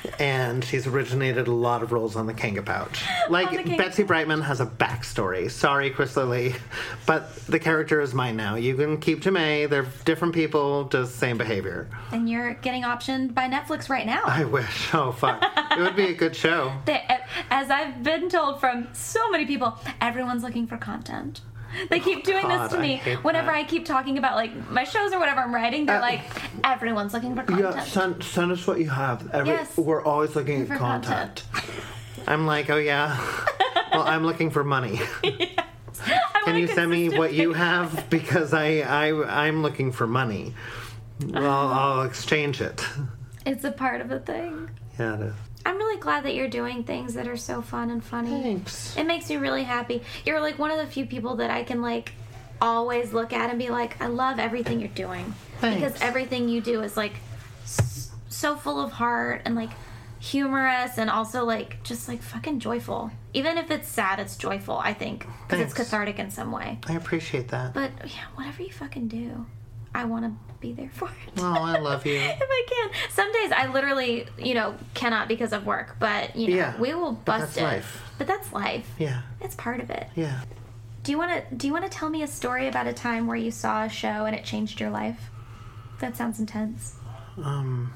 [SPEAKER 4] and she's originated a lot of roles on the Kanga Pouch. Like,
[SPEAKER 3] the Kanga
[SPEAKER 4] Betsy Brightman has a backstory. Sorry, Chris Lilly, but the character is mine now. You can keep Jamae, they're different people, just same behavior.
[SPEAKER 3] And you're getting optioned by Netflix right now.
[SPEAKER 4] I wish. Oh, fuck. It would be a good show.
[SPEAKER 3] They, as I've been told from so many people, everyone's looking for content. They keep doing
[SPEAKER 4] God,
[SPEAKER 3] this to
[SPEAKER 4] I
[SPEAKER 3] me
[SPEAKER 4] hate
[SPEAKER 3] whenever
[SPEAKER 4] that.
[SPEAKER 3] I keep talking about, like, my shows or whatever I'm writing. They're
[SPEAKER 4] Uh,
[SPEAKER 3] like, everyone's looking for content.
[SPEAKER 4] Yeah, send, send us what you have. Every,
[SPEAKER 3] Yes.
[SPEAKER 4] We're always looking
[SPEAKER 3] For
[SPEAKER 4] at content.
[SPEAKER 3] content.
[SPEAKER 4] I'm like, oh, yeah. Well, I'm looking for money.
[SPEAKER 3] I
[SPEAKER 4] Can
[SPEAKER 3] want
[SPEAKER 4] you send me
[SPEAKER 3] consistent
[SPEAKER 4] what you
[SPEAKER 3] pay-
[SPEAKER 4] have? Because I, I, I'm looking for money. Well, I'll exchange it.
[SPEAKER 3] It's a part of the thing.
[SPEAKER 4] Yeah, it is.
[SPEAKER 3] I'm really glad that you're doing things that are so fun and funny.
[SPEAKER 4] Thanks.
[SPEAKER 3] It makes me really happy. You're like one of the few people that I can like always look at and be like, I love everything you're doing.
[SPEAKER 4] Thanks.
[SPEAKER 3] Because everything you do is like s- so full of heart and like humorous and also like just like fucking joyful. Even if it's sad, it's joyful, I think. Because it's
[SPEAKER 4] Thanks.
[SPEAKER 3] cathartic in some way.
[SPEAKER 4] I appreciate that.
[SPEAKER 3] But yeah, whatever you fucking do, I want to be there for it.
[SPEAKER 4] Oh, I love you.
[SPEAKER 3] If I can. Some days I literally, you know, cannot because of work, but you know,
[SPEAKER 4] Yeah,
[SPEAKER 3] we will
[SPEAKER 4] but
[SPEAKER 3] bust
[SPEAKER 4] that's
[SPEAKER 3] it.
[SPEAKER 4] life.
[SPEAKER 3] But that's life.
[SPEAKER 4] Yeah,
[SPEAKER 3] It's part of it.
[SPEAKER 4] yeah.
[SPEAKER 3] Do you want to do you want to tell me a story about a time where you saw a show and it changed your life? That sounds intense.
[SPEAKER 4] Um,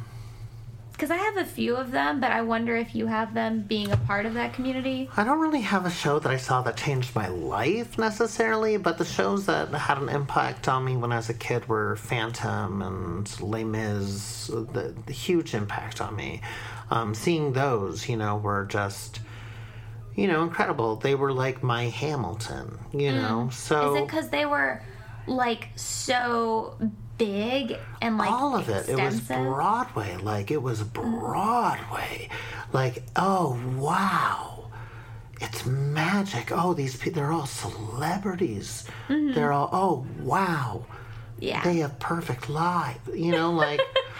[SPEAKER 3] Cuz I have a few of them, but I wonder if you have them being a part of that community.
[SPEAKER 4] I don't really have a show that I saw that changed my life necessarily, but the shows that had an impact on me when I was a kid were Phantom and Les Mis, the, the huge impact on me. Um, seeing those, you know, were just, you know, incredible. They were like my Hamilton, you know, so...
[SPEAKER 3] Is it cuz they were like so big and like
[SPEAKER 4] all of it. It was
[SPEAKER 3] extensive?
[SPEAKER 4] Broadway. Like, it was Broadway. Like, oh, wow. It's magic. Oh, these people, they're all celebrities. They're all, oh, wow.
[SPEAKER 3] Yeah.
[SPEAKER 4] They have perfect lives. You know, like,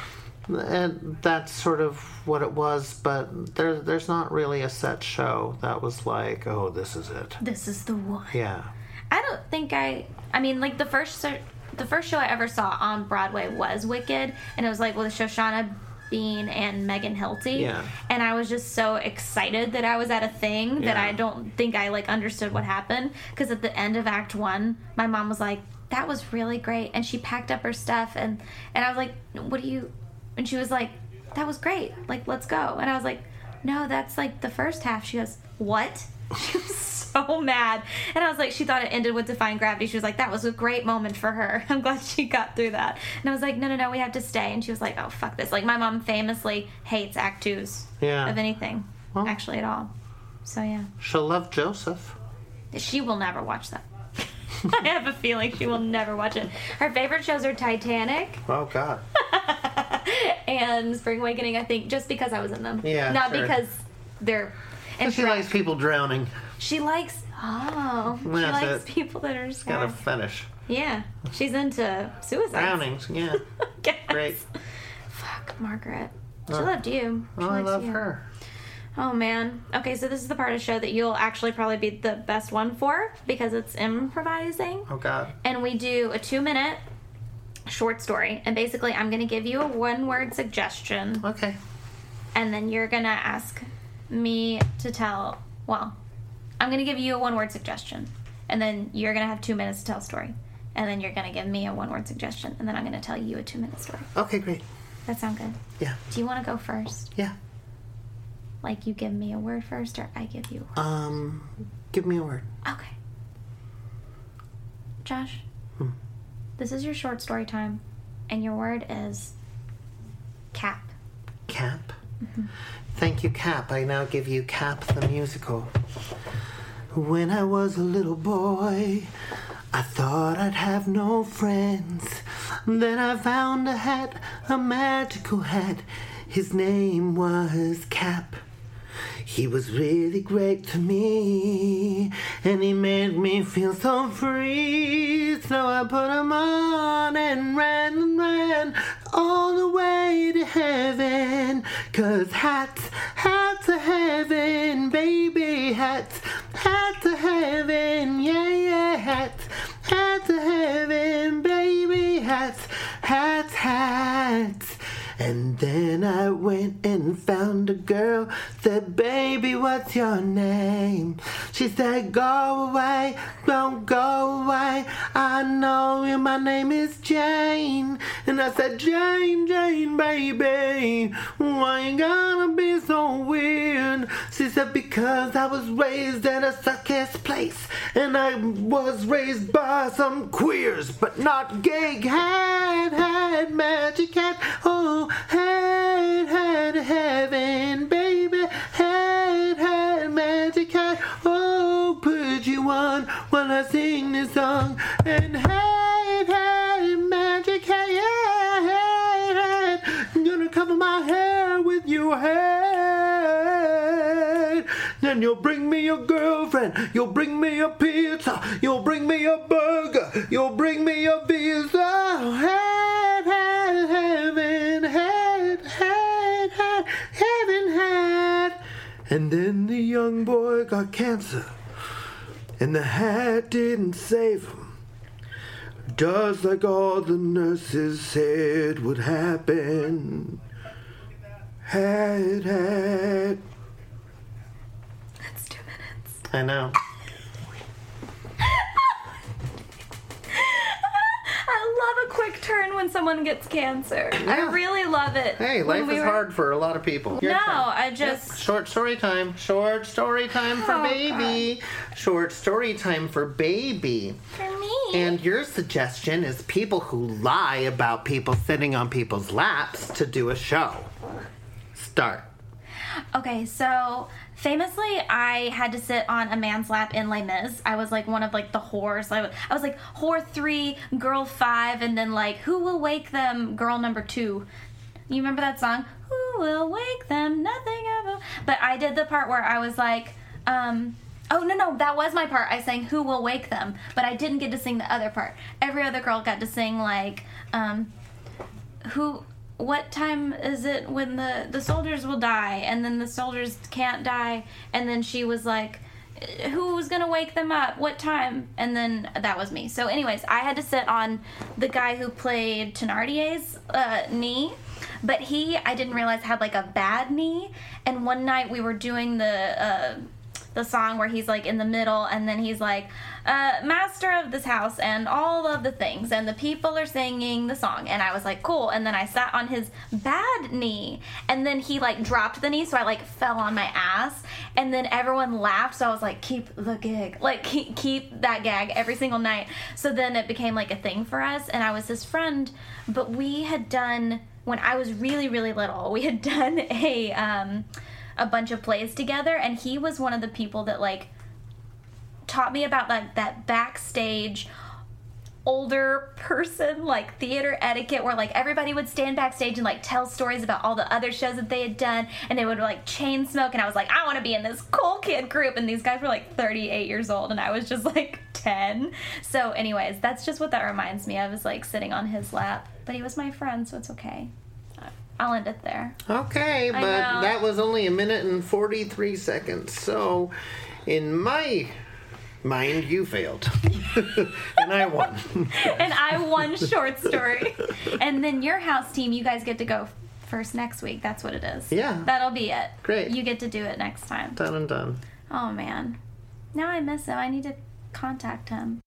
[SPEAKER 4] And that's sort of what it was, but there, there's not really a set show that was like, oh, this is it.
[SPEAKER 3] This is the one.
[SPEAKER 4] Yeah.
[SPEAKER 3] I don't think I. I mean, like the first ser- the first show I ever saw on Broadway was Wicked, and it was like with Shoshana Bean and Megan Hilty.
[SPEAKER 4] Yeah.
[SPEAKER 3] And I was just so excited that I was at a thing that
[SPEAKER 4] Yeah.
[SPEAKER 3] I don't think I like understood what happened. Because at the end of Act One, my mom was like, "That was really great," and she packed up her stuff, and and I was like, "What do you?" And she was like, "That was great. Like, let's go." And I was like, "No, that's like the first half." She goes, "What?" She was so mad. And I was like, she thought it ended with Defying Gravity. She was like, that was a great moment for her. I'm glad she got through that. And I was like, no, no, no, we have to stay. And she was like, oh, fuck this. Like, my mom famously hates Act Twos
[SPEAKER 4] Yeah.
[SPEAKER 3] of anything,
[SPEAKER 4] Well.
[SPEAKER 3] actually, at all. So, yeah.
[SPEAKER 4] She'll love Joseph.
[SPEAKER 3] She will never watch that. I have a feeling she will never watch it. Her favorite shows are Titanic
[SPEAKER 4] Oh, God.
[SPEAKER 3] and Spring Awakening, I think, just because I was in them.
[SPEAKER 4] Yeah,
[SPEAKER 3] Not
[SPEAKER 4] sure.
[SPEAKER 3] because they're...
[SPEAKER 4] And she likes people drowning.
[SPEAKER 3] She likes... Oh. She
[SPEAKER 4] That's
[SPEAKER 3] likes
[SPEAKER 4] it.
[SPEAKER 3] people that are scared.
[SPEAKER 4] Got a fetish.
[SPEAKER 3] Yeah. She's into suicide.
[SPEAKER 4] Drownings, yeah.
[SPEAKER 3] Yes.
[SPEAKER 4] Great.
[SPEAKER 3] Fuck, Margaret. She
[SPEAKER 4] Oh.
[SPEAKER 3] loved you. She
[SPEAKER 4] Oh, I
[SPEAKER 3] likes
[SPEAKER 4] love
[SPEAKER 3] you.
[SPEAKER 4] her.
[SPEAKER 3] Oh, man. Okay, so this is the part of the show that you'll actually probably be the best one for because it's improvising.
[SPEAKER 4] Oh, God.
[SPEAKER 3] And we do a two-minute short story. And basically, I'm going to give you a one-word suggestion.
[SPEAKER 4] Okay.
[SPEAKER 3] And then you're going to ask me to tell... Well, I'm going to give you a one-word suggestion. And then you're going to have two minutes to tell a story. And then you're going to give me a one-word suggestion. And then I'm going to tell you a two-minute story.
[SPEAKER 4] Okay, great.
[SPEAKER 3] That sound good?
[SPEAKER 4] Yeah.
[SPEAKER 3] Do you want to go first?
[SPEAKER 4] Yeah.
[SPEAKER 3] Like you give me a word first or I give you a word?
[SPEAKER 4] Um, give me a word.
[SPEAKER 3] Okay. Josh,
[SPEAKER 4] Hmm.
[SPEAKER 3] this is your short story time. And your word is cap.
[SPEAKER 4] Cap. Thank you, Cap. I now give you Cap the musical. When I was a little boy, I thought I'd have no friends. Then I found a hat, a magical hat. His name was Cap. He was really great to me, and he made me feel so free. So I put him on and ran and ran all the way to heaven. 'Cause hats, hats to heaven, baby, hats, hats to heaven, yeah, yeah, hats, hats to heaven, baby, hats, hats, hats. And then I went and found a girl, said, baby, what's your name? She said, go away, don't go away, I know you, my name is Jane. And I said, Jane, Jane, baby, why you gotta be so weird? She said, because I was raised at a circus place, and I was raised by some queers, but not gay. Hat, hat, magic hat, oh, hat, hat, heaven, baby, hat, hat, magic hat, oh, put you on while I sing this song, and hat, hat, magic hat, yeah, hat, hat, I'm gonna cover my hair with your hat, then you'll bring me a girlfriend, you'll bring me a pizza, you'll bring me a burger, you'll bring me a visa, hat, hat, heaven, hat, hat, hat, heaven, hat. And then the young boy got cancer, and the hat didn't save him, just like all the nurses said would happen. Hat, hat.
[SPEAKER 3] That's two minutes.
[SPEAKER 4] I know.
[SPEAKER 3] I love a quick turn when someone gets cancer. I
[SPEAKER 4] Yeah.
[SPEAKER 3] really love it.
[SPEAKER 4] Hey,
[SPEAKER 3] When
[SPEAKER 4] life
[SPEAKER 3] we
[SPEAKER 4] is
[SPEAKER 3] were-
[SPEAKER 4] hard for a lot of people. Your
[SPEAKER 3] No,
[SPEAKER 4] turn.
[SPEAKER 3] I just...
[SPEAKER 4] Short story time. Short story time for
[SPEAKER 3] Oh,
[SPEAKER 4] baby. Short story time for baby.
[SPEAKER 3] For me.
[SPEAKER 4] And your suggestion is people who lie about people sitting on people's laps to do a show. Start.
[SPEAKER 3] Okay, so famously, I had to sit on a man's lap in Les Mis. I was like one of like the whores. I was, I was like whore three, girl five, and then like who will wake them, girl number two. You remember that song? Who will wake them? Nothing ever. But I did the part where I was like, um. Oh, no, no, that was my part. I sang Who Will Wake Them, but I didn't get to sing the other part. Every other girl got to sing, like, um, who what time is it when the, the soldiers will die, and then the soldiers can't die, and then she was like, who's gonna wake them up, what time? And then that was me. So anyways, I had to sit on the guy who played Thenardier's uh, knee, but he, I didn't realize, had like a bad knee, and one night we were doing the uh, the song where he's like in the middle, and then he's like, uh, master of this house and all of the things, and the people are singing the song, and I was like, cool, and then I sat on his bad knee, and then he like dropped the knee, so I like fell on my ass, and then everyone laughed, so I was like, keep the gig, like keep, keep that gag every single night. So then it became like a thing for us, and I was his friend, but we had done, when I was really, really little, we had done a, um, a bunch of plays together, and he was one of the people that like taught me about like that backstage older person like theater etiquette, where like everybody would stand backstage and like tell stories about all the other shows that they had done, and they would like chain smoke, and I was like, I want to be in this cool kid group, and these guys were like thirty-eight years old and I was just like ten. So anyways, that's just what that reminds me of, is like sitting on his lap, but he was my friend, so it's okay. I'll end it there.
[SPEAKER 4] Okay, but that was only a minute and forty-three seconds. So, in my mind, you failed. And I won.
[SPEAKER 3] And I won short story. And then your house team, you guys get to go first next week. That's what it is.
[SPEAKER 4] Yeah.
[SPEAKER 3] That'll be it.
[SPEAKER 4] Great.
[SPEAKER 3] You get to do it next time.
[SPEAKER 4] Done and done.
[SPEAKER 3] Oh, man. Now I miss him. I need to contact him.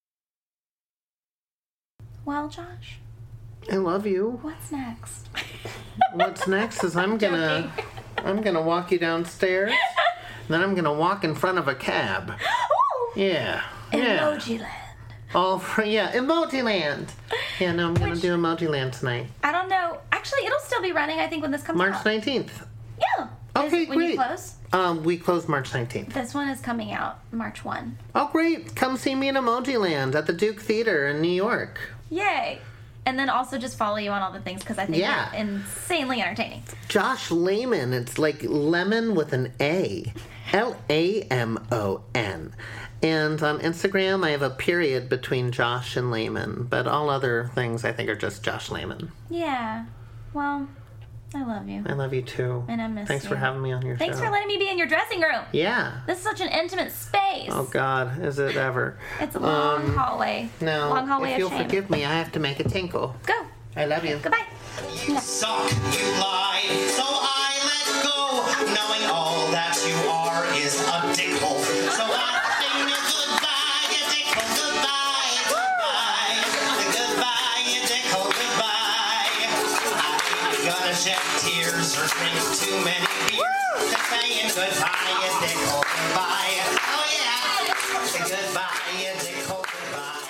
[SPEAKER 3] Well, Josh,
[SPEAKER 4] I love you.
[SPEAKER 3] what's next?
[SPEAKER 4] What's next is I'm gonna I'm gonna walk you downstairs. Then I'm gonna walk in front of a cab.
[SPEAKER 3] Ooh!
[SPEAKER 4] Yeah. Yeah.
[SPEAKER 3] Emoji Land.
[SPEAKER 4] All for yeah, Emoji Land. Yeah, no, I'm gonna
[SPEAKER 3] Which-
[SPEAKER 4] do Emoji Land tonight.
[SPEAKER 3] I don't know. Actually, it'll still be running, I think, when this comes
[SPEAKER 4] March
[SPEAKER 3] out.
[SPEAKER 4] nineteenth.
[SPEAKER 3] Yeah.
[SPEAKER 4] Okay,
[SPEAKER 3] Is, when
[SPEAKER 4] great.
[SPEAKER 3] you close?
[SPEAKER 4] Um, we close March nineteenth.
[SPEAKER 3] This one is coming out March first.
[SPEAKER 4] Oh, great. Come see me in Emoji Land at the Duke Theater in New York.
[SPEAKER 3] Yay. And then also just follow you on all the things, because I think
[SPEAKER 4] Yeah.
[SPEAKER 3] you're insanely entertaining.
[SPEAKER 4] Josh Lamon. It's like lemon with an A. L A M O N. And on Instagram, I have a period between Josh and Layman, but all other things I think are just Josh Layman.
[SPEAKER 3] Yeah. Well, I love you.
[SPEAKER 4] I love you too.
[SPEAKER 3] And I miss
[SPEAKER 4] Thanks
[SPEAKER 3] you.
[SPEAKER 4] for having me on your
[SPEAKER 3] Thanks
[SPEAKER 4] show.
[SPEAKER 3] for letting me be in your dressing room.
[SPEAKER 4] Yeah.
[SPEAKER 3] This is such an intimate space.
[SPEAKER 4] Oh God, is it ever?
[SPEAKER 3] It's a long
[SPEAKER 4] Um,
[SPEAKER 3] hallway.
[SPEAKER 4] Now,
[SPEAKER 3] long hallway
[SPEAKER 4] if
[SPEAKER 3] of
[SPEAKER 4] you'll
[SPEAKER 3] shame.
[SPEAKER 4] forgive me, I have to make a tinkle.
[SPEAKER 3] Go.
[SPEAKER 4] I love you.
[SPEAKER 3] Goodbye.
[SPEAKER 2] You suck, you lie, so I let go, knowing all that you are is a dickhole. So I sing a goodbye, you dickhole, goodbye, goodbye, goodbye, you dickhole, goodbye. I'm gonna shed tears or drink too many beers to saying goodbye, you dickhole, goodbye. Oh yeah, goodbye, you dickhole, goodbye.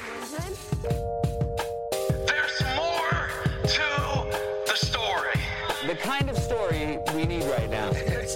[SPEAKER 6] There's more to the story.
[SPEAKER 7] The kind of story we need right now.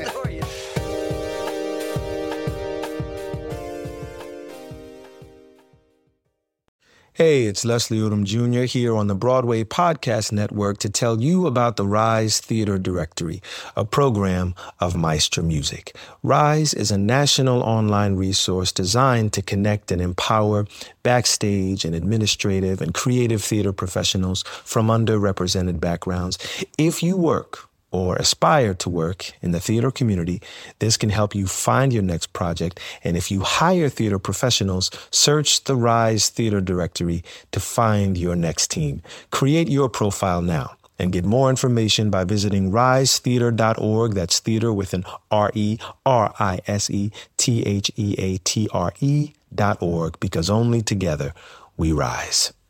[SPEAKER 8] Hey, it's Leslie Odom Junior here on the Broadway Podcast Network to tell you about the Rise Theater Directory, a program of Maestro Music. Rise is a national online resource designed to connect and empower backstage and administrative and creative theater professionals from underrepresented backgrounds. If you work or aspire to work in the theater community, this can help you find your next project. And if you hire theater professionals, search the Rise Theater Directory to find your next team. Create your profile now and get more information by visiting rise theater dot org. That's theater with an R E R I S E T H E A T R E dot org, because only together we rise.